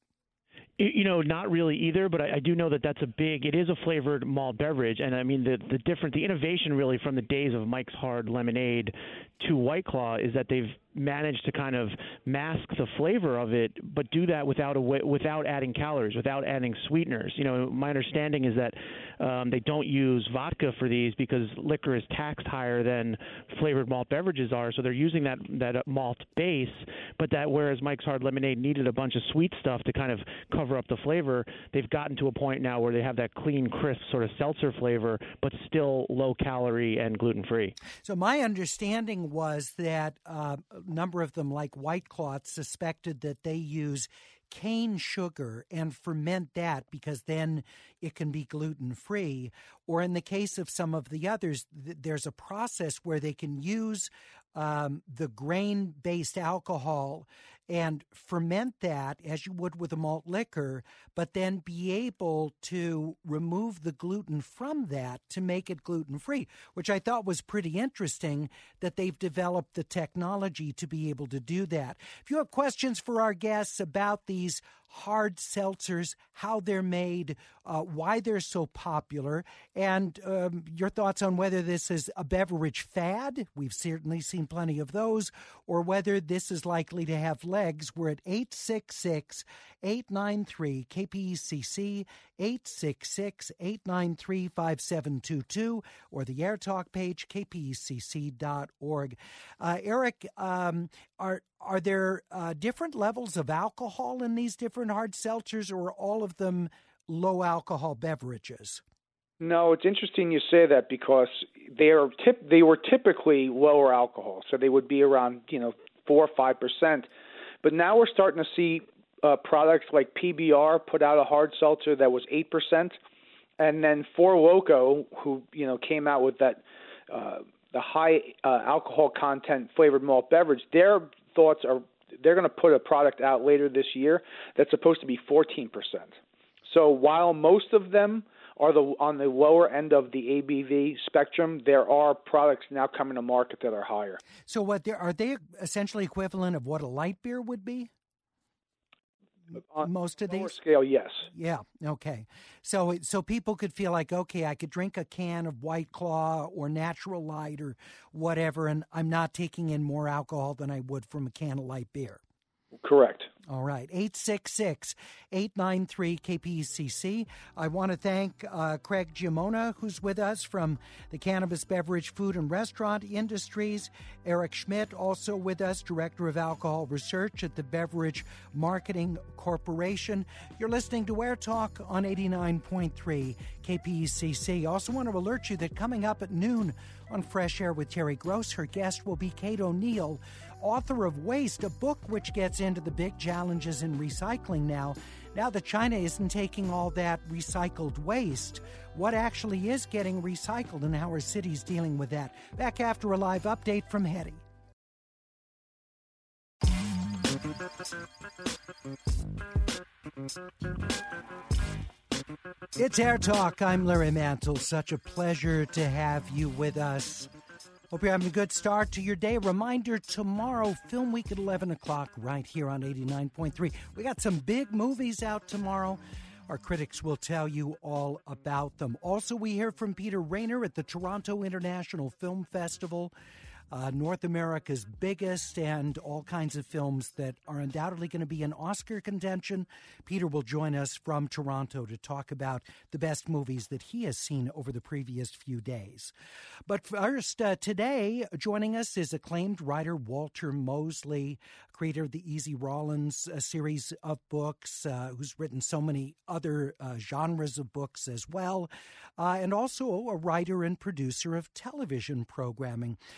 You know, not really either, but I, I do know that that's a big, it is a flavored malt beverage. And I mean, the, the different, the innovation really from the days of Mike's Hard Lemonade to White Claw is that they've managed to kind of mask the flavor of it, but do that without a without adding calories, without adding sweeteners. You know, my understanding is that um, they don't use vodka for these because liquor is taxed higher than flavored malt beverages are. So they're using that that malt base, but that whereas Mike's Hard Lemonade needed a bunch of sweet stuff to kind of cover up the flavor, they've gotten to a point now where they have that clean, crisp sort of seltzer flavor, but still low calorie and gluten free. So my understanding was that uh, a number of them, like White Claw, suspected that they use cane sugar and ferment that because then it can be gluten-free. Or in the case of some of the others, th- there's a process where they can use um, the grain-based alcohol and ferment that as you would with a malt liquor, but then be able to remove the gluten from that to make it gluten-free, which I thought was pretty interesting that they've developed the technology to be able to do that. If you have questions for our guests about these hard seltzers, how they're made, uh, why they're so popular, and um, your thoughts on whether this is a beverage fad, we've certainly seen plenty of those, or whether this is likely to have legs, we're at eight six six, eight nine three, K P E C C, eight six six, eight nine three, five seven two two, or the AirTalk page, k p e c c dot org. Uh, Eric, um, are Are there uh, different levels of alcohol in these different hard seltzers, or are all of them low alcohol beverages? No, it's interesting you say that because they are tip they were typically lower alcohol, so they would be around you know four or five percent. But now we're starting to see uh, products like P B R put out a hard seltzer that was eight percent, and then Four Loko, who you know came out with that uh, the high uh, alcohol content flavored malt beverage. Their thoughts are they're going to put a product out later this year that's supposed to be fourteen percent. So while most of them are the on the lower end of the A B V spectrum, there are products now coming to market that are higher. So what are they essentially equivalent of what a light beer would be? On most of lower these scale, yes. Yeah. Okay. So so people could feel like, okay, I could drink a can of White Claw or Natural Light or whatever, and I'm not taking in more alcohol than I would from a can of light beer. Correct. All right, eight six six, eight nine three, K P E C C. I want to thank uh, Craig Giamona, who's with us from the Cannabis Beverage Food and Restaurant Industries. Eric Schmidt, also with us, Director of Alcohol Research at the Beverage Marketing Corporation. You're listening to Air Talk on eighty-nine point three K P E C C. Also want to alert you that coming up at noon on Fresh Air with Terry Gross, her guest will be Kate O'Neill, author of Waste, a book which gets into the big challenges in recycling now. Now that China isn't taking all that recycled waste, what actually is getting recycled and how are cities dealing with that? Back after a live update from Hetty. It's Air Talk. I'm Larry Mantle. Such a pleasure to have you with us. Hope you're having a good start to your day. Reminder, tomorrow, Film Week at eleven o'clock, right here on eighty-nine point three. We got some big movies out tomorrow. Our critics will tell you all about them. Also, we hear from Peter Rayner at the Toronto International Film Festival, uh, North America's biggest, and all kinds of films that are undoubtedly going to be in Oscar contention. Peter will join us from Toronto to talk about the best movies that he has seen over the previous few days. But first, uh, today, joining us is acclaimed writer Walter Mosley, creator of the Easy Rawlins uh, series of books, uh, who's written so many other uh, genres of books as well, uh, and also a writer and producer of television programming. Uh,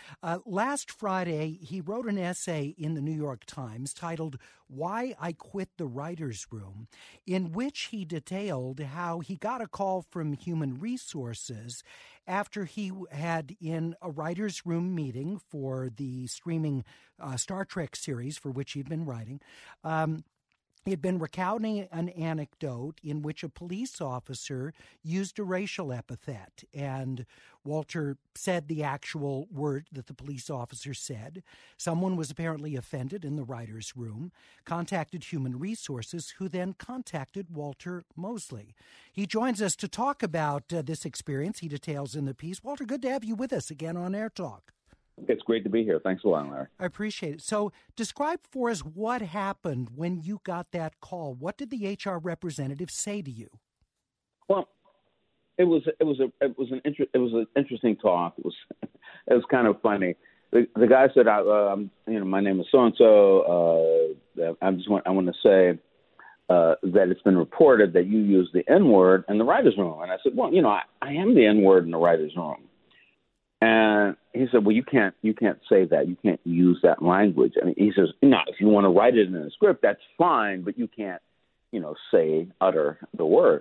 last Friday, he wrote an essay in the New York Times titled Why I Quit the Writer's Room, in which he detailed how he got a call from Human Resources after he had, in a writer's room meeting for the streaming uh, Star Trek series for which he'd been writing, um, he had been recounting an anecdote in which a police officer used a racial epithet, and Walter said the actual word that the police officer said. Someone was apparently offended in the writer's room, contacted Human Resources, who then contacted Walter Mosley. He joins us to talk about uh, this experience he details in the piece. Walter, good to have you with us again on Air Talk. It's great to be here. Thanks a lot, Larry. I appreciate it. So describe for us what happened when you got that call. What did the H R representative say to you? Well, it was it was a it was an inter- it was an interesting talk. It was it was kind of funny. The, the guy said, I, uh, um, "You know, my name is so and so. I just want I want to say uh, that it's been reported that you use the N word in the writers' room." And I said, "Well, you know, I, I am the N word in the writers' room." And he said, well, you can't you can't say that. You can't use that language. I mean, he says, no, if you want to write it in a script, that's fine, but you can't, you know, say, utter the word.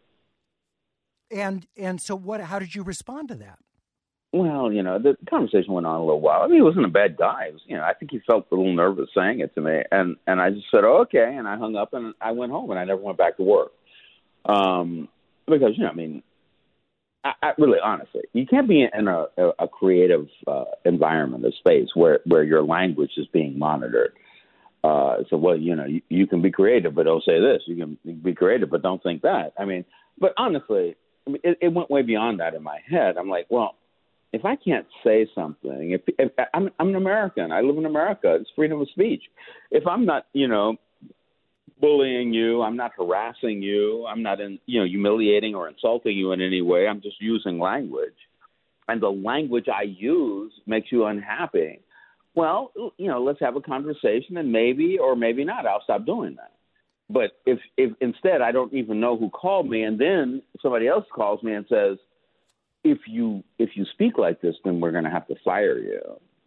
And and so what? How did you respond to that? Well, you know, the conversation went on a little while. I mean, he wasn't a bad guy. It was, you know, I think he felt a little nervous saying it to me. And, and I just said, oh, okay. And I hung up and I went home and I never went back to work. Um, because, you know, I mean, I, I really, honestly, you can't be in a, a, a creative uh, environment, a space where, where your language is being monitored. Uh, so, well, you know, you, you can be creative, but don't say this. You can be creative, but don't think that. I mean, but honestly, I mean, it, it went way beyond that in my head. I'm like, well, if I can't say something, if, if I'm, I'm an American, I live in America, it's freedom of speech. If I'm not, you know, bullying you, I'm not harassing you, I'm not in, you know, humiliating or insulting you in any way, I'm just using language, and the language I use makes you unhappy, well, you know, let's have a conversation, and maybe or maybe not, I'll stop doing that. But if, if instead I don't even know who called me, and then somebody else calls me and says, if you if you speak like this, then we're going to have to fire you.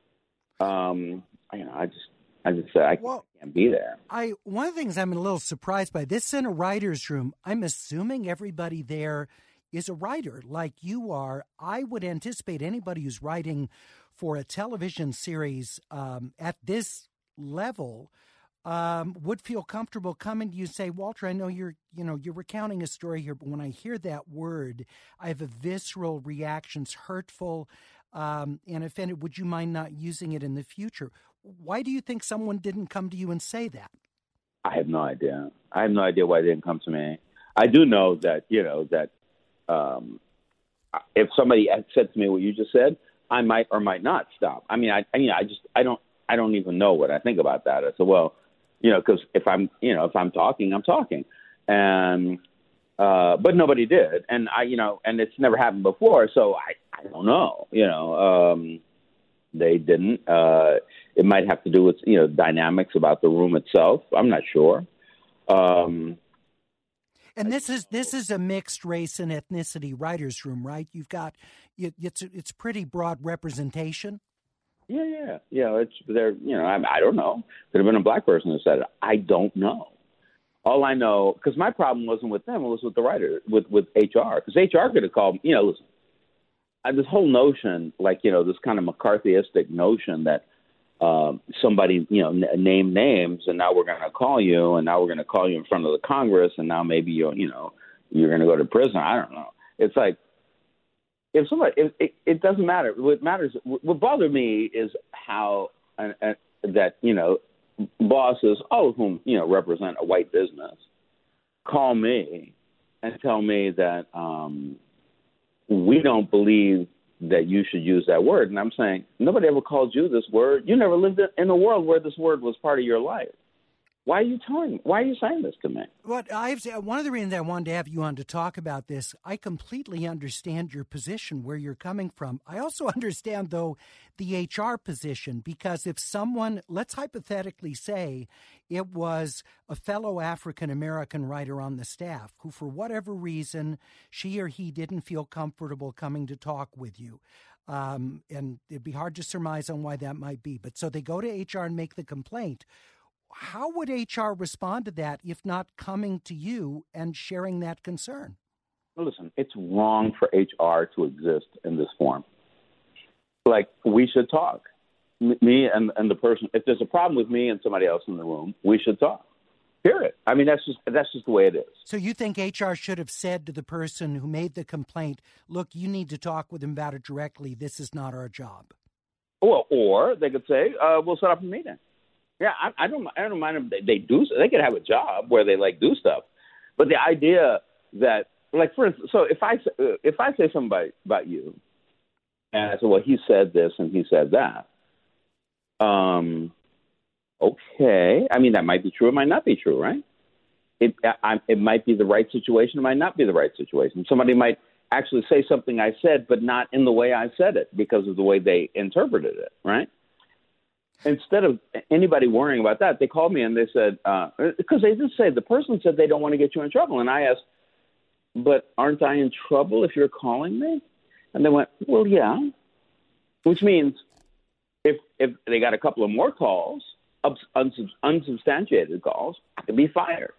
Um, you know, I just I just said I well, can't be there. I one of the things I'm a little surprised by, this in a writer's room, I'm assuming everybody there is a writer like you are. I would anticipate anybody who's writing for a television series um, at this level um, would feel comfortable coming to you and say, Walter, I know you're, you know, you're recounting a story here, but when I hear that word, I have a visceral reaction, it's hurtful um, and offended. Would you mind not using it in the future? Why do you think someone didn't come to you and say that? I have no idea. I have no idea why they didn't come to me. I do know that, you know, that um, if somebody had said to me what you just said, I might or might not stop. I mean, I, I, you know, I just, I don't, I don't even know what I think about that. I said, well, you know, because if I'm, you know, if I'm talking, I'm talking, and uh, but nobody did, and I, you know, and it's never happened before, so I, I don't know, you know, um, they didn't. Uh, it might have to do with, you know, dynamics about the room itself. I'm not sure. Um, And this is this is a mixed race and ethnicity writers' room, right? You've got it's it's pretty broad representation. Yeah, yeah, yeah. It's there. You know, I, I don't know. Could have been a black person who said it. I don't know. All I know, because my problem wasn't with them; it was with the writer, with with H R. Because H R could have called. You know, listen, I, this whole notion, like you know, this kind of McCarthyistic notion that um, somebody, you know, n- name names, and now we're going to call you, and now we're going to call you in front of the Congress, and now maybe you, you know, you're going to go to prison. I don't know. It's like. If somebody, it, it, it doesn't matter. What matters, what bothered me is how uh, uh, that you know bosses, all of whom you know represent a white business, call me and tell me that um, we don't believe that you should use that word. And I'm saying nobody ever called you this word. You never lived in a world where this word was part of your life. Why are you telling me? Why are you saying this to me? Well, I've, one of the reasons I wanted to have you on to talk about this, I completely understand your position, where you're coming from. I also understand, though, the H R position, because if someone, let's hypothetically say it was a fellow African-American writer on the staff who, for whatever reason, she or he didn't feel comfortable coming to talk with you. Um, and it'd be hard to surmise on why that might be. But so they go to H R and make the complaint. How would H R respond to that if not coming to you and sharing that concern? Well, listen, it's wrong for H R to exist in this form. Like, we should talk. M- me and, and the person, if there's a problem with me and somebody else in the room, we should talk. Period. I mean, that's just that's just the way it is. So you think H R should have said to the person who made the complaint, look, you need to talk with him about it directly. This is not our job. Well, or they could say, uh, we'll set up a meeting. Yeah, I, I don't I don't mind if they, they do. They could have a job where they, like, do stuff. But the idea that, like, for instance, so if I, if I say something about, about you, and I say, well, he said this and he said that, um, okay. I mean, that might be true. It might not be true, right? It, I, it might be the right situation. It might not be the right situation. Somebody might actually say something I said, but not in the way I said it because of the way they interpreted it, right? Instead of anybody worrying about that, they called me and they said, uh, because they did say, the person said they don't want to get you in trouble. And I asked, but aren't I in trouble if you're calling me? And they went, well, yeah, which means if if they got a couple of more calls, unsubstantiated calls, I could be fired.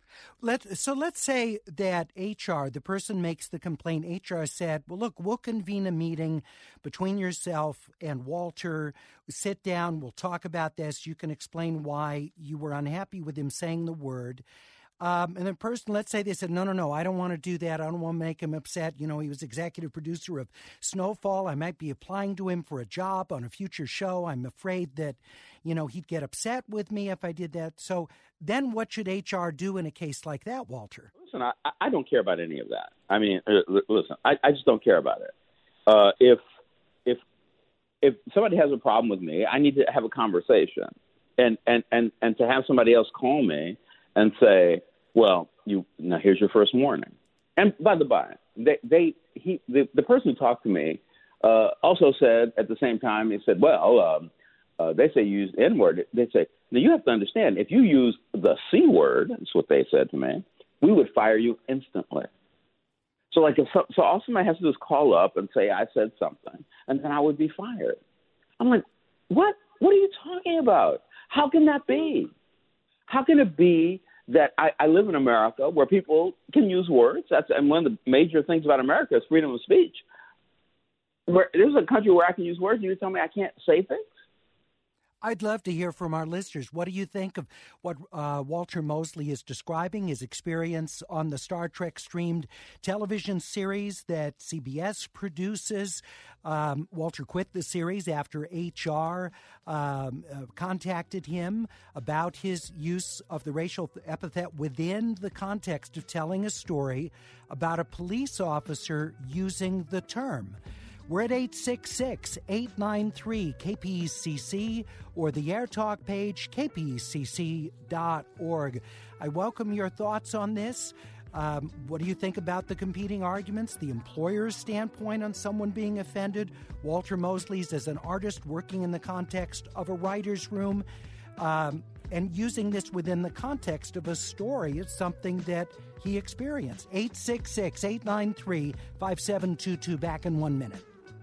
Let so let's say that H R, the person makes the complaint, H R said, well, look, we'll convene a meeting between yourself and Walter. Sit down. We'll talk about this. You can explain why you were unhappy with him saying the word. Um, and the person, let's say they said, no, no, no, I don't want to do that. I don't want to make him upset. You know, he was executive producer of Snowfall. I might be applying to him for a job on a future show. I'm afraid that, you know, he'd get upset with me if I did that. So then what should H R do in a case like that, Walter? Listen, I, I don't care about any of that. I mean, uh, listen, I, I just don't care about it. Uh, if if if somebody has a problem with me, I need to have a conversation. And, and, and, and to have somebody else call me and say, well, you now here's your first warning. And by the by, they, they he the, the person who talked to me uh, also said at the same time, he said, well, um, uh, they say you use the N-word. They say, now you have to understand, if you use the C word, that's what they said to me, we would fire you instantly. So like, if so, so all somebody has to do is call up and say I said something, and then I would be fired. I'm like, what? What are you talking about? How can that be? How can it be that I, I live in America where people can use words? That's and one of the major things about America is freedom of speech. Where there's a country where I can use words, and you tell me I can't say things? I'd love to hear from our listeners. What do you think of what uh, Walter Mosley is describing, his experience on the Star Trek streamed television series that C B S produces? Um, Walter quit the series after H R um, uh, contacted him about his use of the racial epithet within the context of telling a story about a police officer using the term. We're at eight six six, eight nine three, K P C C or the AirTalk page, k p c c dot org. I welcome your thoughts on this. Um, what do you think about the competing arguments, the employer's standpoint on someone being offended, Walter Mosley's as an artist working in the context of a writer's room, um, and using this within the context of a story? It's something that he experienced. eight six six, eight nine three, five seven two two. Back in one minute.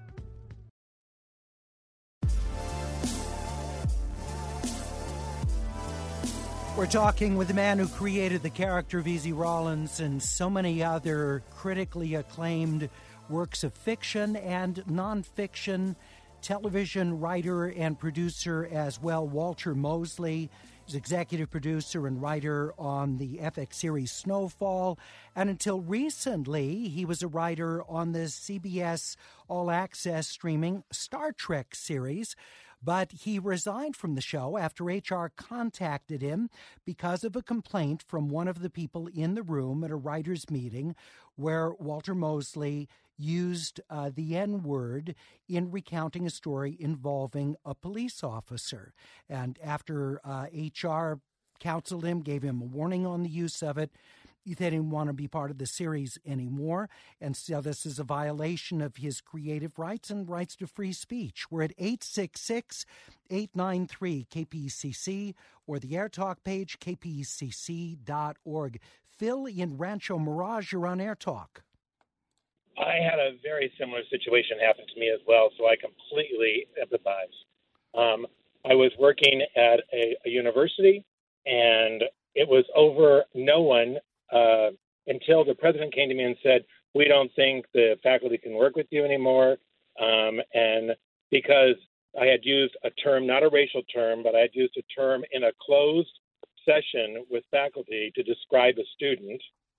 We're talking with the man who created the character of Easy Rawlins and so many other critically acclaimed works of fiction and nonfiction, television writer and producer as well, Walter Mosley. He's executive producer and writer on the F X series Snowfall. And until recently, he was a writer on the C B S All Access streaming Star Trek series. But he resigned from the show after H R contacted him because of a complaint from one of the people in the room at a writers' meeting where Walter Mosley used uh, the N-word in recounting a story involving a police officer. And after uh, H R counseled him, gave him a warning on the use of it, they didn't want to be part of the series anymore. And so this is a violation of his creative rights and rights to free speech. We're at eight six six, eight nine three, K P C C or the AirTalk page, k p c c dot org. Phil in Rancho Mirage, you're on AirTalk. I had a very similar situation happen to me as well, so I completely empathize. Um, I was working at a, a university, and it was over no one uh, until the president came to me and said, we don't think the faculty can work with you anymore. Um, and because I had used a term, not a racial term, but I had used a term in a closed session with faculty to describe a student,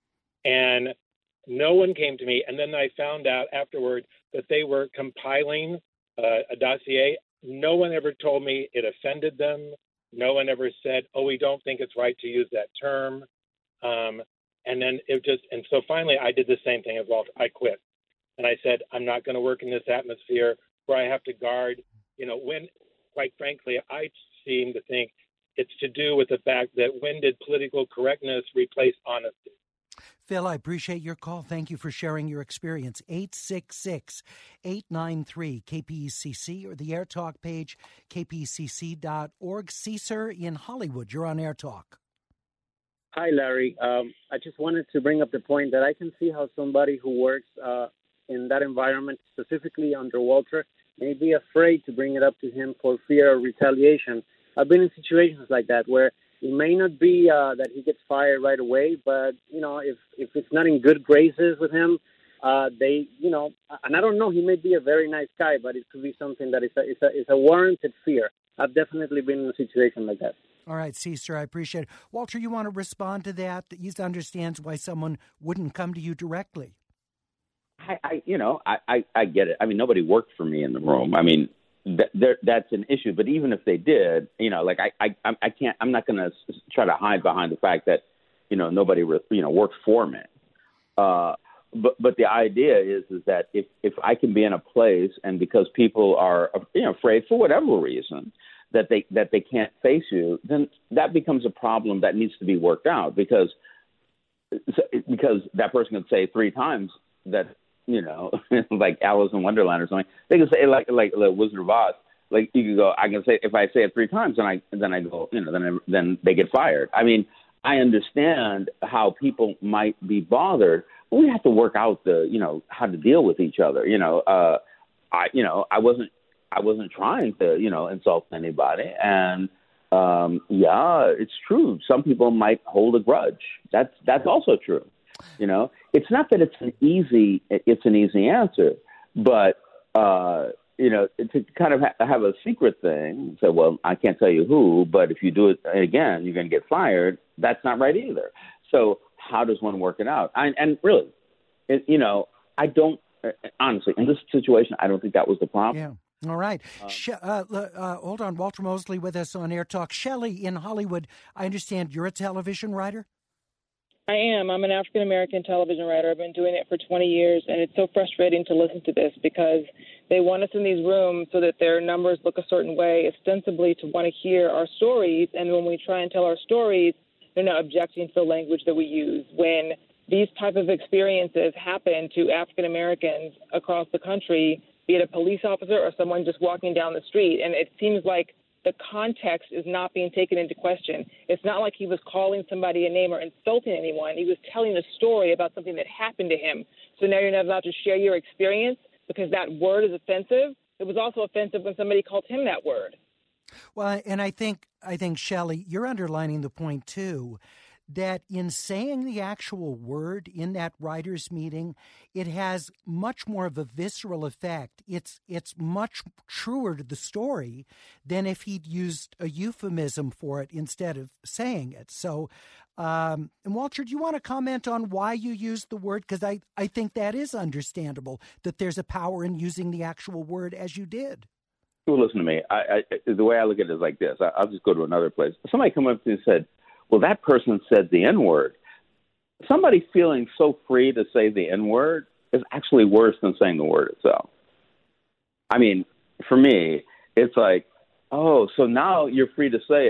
and no one came to me. And then I found out afterward that they were compiling uh, a dossier. No one ever told me it offended them. No one ever said, oh, we don't think it's right to use that term. Um, and then it just, and so finally I did the same thing as Walter. I quit. And I said, I'm not going to work in this atmosphere where I have to guard, you know, when, quite frankly, I seem to think it's to do with the fact that when did political correctness replace honesty? Phil, I appreciate your call. Thank you for sharing your experience. eight six six, eight nine three, K P E C C or the Air Talk page, K P E C C dot org. Caesar in Hollywood, you're on Air Talk. Hi, Larry. Um, I just wanted to bring up the point that I can see how somebody who works uh, in that environment, specifically under Walter, may be afraid to bring it up to him for fear of retaliation. I've been in situations like that where it may not be uh, that he gets fired right away, but, you know, if, if it's not in good graces with him, uh, they, you know, and I don't know, he may be a very nice guy, but it could be something that is a, is a, is a warranted fear. I've definitely been in a situation like that. All right, Caesar, I appreciate it. Walter, you want to respond to that? He understands why someone wouldn't come to you directly. I, I you know, I, I, I get it. I mean, nobody worked for me in the room. I mean, th- there, that's an issue. But even if they did, you know, like I, I, I can't. I'm not going to try to hide behind the fact that, you know, nobody, you know, worked for me. Uh, but but the idea is is that if if I can be in a place and because people are, you know, afraid for whatever reason that they that they can't face you, then that becomes a problem that needs to be worked out because because that person can say three times that. You know, like Alice in Wonderland or something. They can say like like the Wizard of Oz. Like you could go. I can say if I say it three times, then I then I go. You know, then I, then they get fired. I mean, I understand how people might be bothered. But we have to work out the you know how to deal with each other. You know, uh, I you know I wasn't I wasn't trying to you know insult anybody. And um, yeah, it's true. Some people might hold a grudge. That's that's also true. You know, it's not that it's an easy it's an easy answer, but uh, you know, to kind of ha- have a secret thing. Say, well, I can't tell you who, but if you do it again, you're going to get fired. That's not right either. So how does one work it out? I, and really, it, you know, I don't honestly in this situation. I don't think that was the problem. Yeah. All right. Um, She- uh, uh, hold on. Walter Mosley with us on Air Talk. Shelley in Hollywood, I understand you're a television writer? I am. I'm an African-American television writer. I've been doing it for twenty years, and it's so frustrating to listen to this because they want us in these rooms so that their numbers look a certain way, ostensibly to want to hear our stories, and when we try and tell our stories, they're not objecting to the language that we use. When these type of experiences happen to African-Americans across the country, be it a police officer or someone just walking down the street, and it seems like the context is not being taken into question. It's not like he was calling somebody a name or insulting anyone. He was telling a story about something that happened to him. So now you're not allowed to share your experience because that word is offensive. It was also offensive when somebody called him that word. Well, and I think, I think, Shelley, you're underlining the point, too, that in saying the actual word in that writers' meeting, it has much more of a visceral effect. It's it's much truer to the story than if he'd used a euphemism for it instead of saying it. So, um, and Walter, do you want to comment on why you used the word? Because I, I think that is understandable, that there's a power in using the actual word as you did. Well, listen to me. I, I, the way I look at it is like this. I, I'll just go to another place. Somebody come up to me and said, well, that person said the N-word. Somebody feeling so free to say the N-word is actually worse than saying the word itself. I mean, for me, it's like, oh, so now you're free to say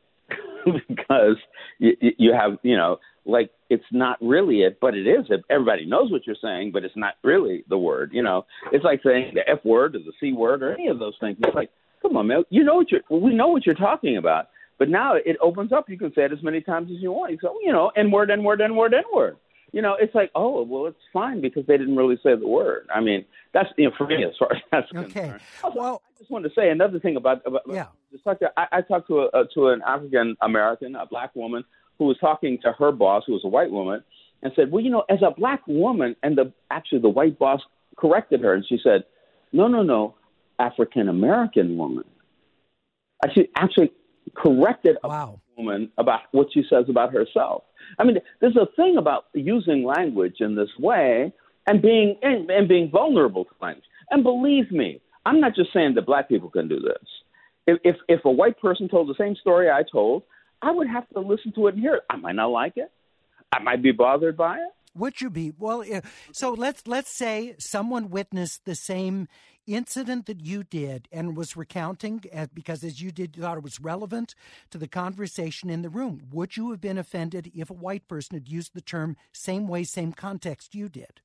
it because you, you have, you know, like it's not really it, but it is it. Everybody knows what you're saying, but it's not really the word. You know, it's like saying the F word or the C word or any of those things. It's like, come on, man, you know what you're, well, we know what you're talking about. But now it opens up. You can say it as many times as you want. So, you know, N-word, N-word, N-word, N-word. you know, it's like, oh, well, it's fine because they didn't really say the word. I mean, that's, you know, for me as far as that's okay. concerned. Also, well, I just wanted to say another thing about, about yeah. Just talk to, I, I talked to a, uh, to an African American, a black woman, who was talking to her boss, who was a white woman, and said, well, you know, as a black woman, and the actually the white boss corrected her, and she said, no, no, no, African American woman. She actually corrected a wow. woman about what she says about herself. I mean, there's a thing about using language in this way and being and, and being vulnerable to language. And believe me, I'm not just saying that black people can do this. If, if if a white person told the same story I told, I would have to listen to it and hear it. I might not like it. I might be bothered by it. Would you be? Well, so let's let's say someone witnessed the same incident that you did and was recounting because, as you did, you thought it was relevant to the conversation in the room. Would you have been offended if a white person had used the term same way, same context you did?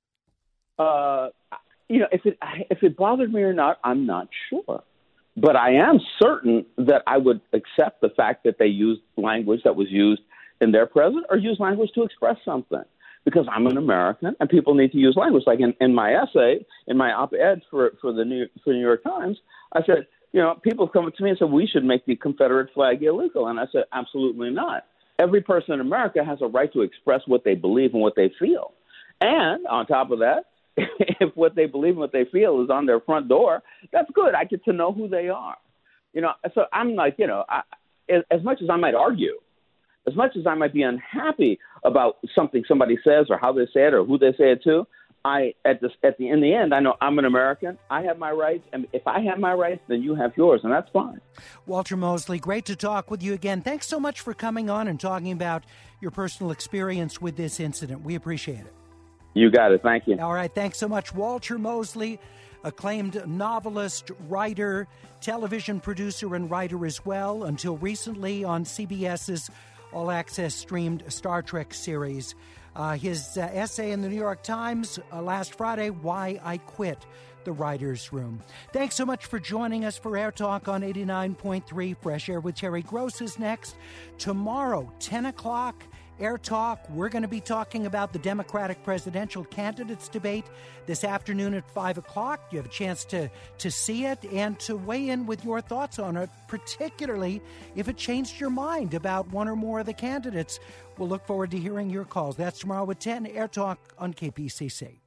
Uh, you know, if it if it bothered me or not, I'm not sure. But I am certain that I would accept the fact that they used language that was used in their presence or use language to express something. Because I'm an American and people need to use language. Like in, in my essay, in my op-ed for, for, the New, for the New York Times, I said, you know, people come to me and said, we should make the Confederate flag illegal. And I said, absolutely not. Every person in America has a right to express what they believe and what they feel. And on top of that, if what they believe and what they feel is on their front door, that's good. I get to know who they are. You know, so I'm like, you know, I, as much as I might argue, as much as I might be unhappy about something somebody says or how they say it or who they say it to, I at the at the in the end I know I'm an American. I have my rights, and if I have my rights, then you have yours, and that's fine. Walter Mosley, great to talk with you again. Thanks so much for coming on and talking about your personal experience with this incident. We appreciate it. You got it. Thank you. All right. Thanks so much, Walter Mosley, acclaimed novelist, writer, television producer, and writer as well. Until recently on CBS's All Access streamed Star Trek series. Uh, his uh, essay in the New York Times uh, last Friday, Why I Quit the Writer's Room. Thanks so much for joining us for Air Talk on eighty-nine point three. Fresh Air with Terry Gross is next. Tomorrow, ten o'clock, Air Talk. We're going to be talking about the Democratic presidential candidates debate this afternoon at five o'clock. You have a chance to, to see it and to weigh in with your thoughts on it, particularly if it changed your mind about one or more of the candidates. We'll look forward to hearing your calls. That's tomorrow at ten, Air Talk on K P C C.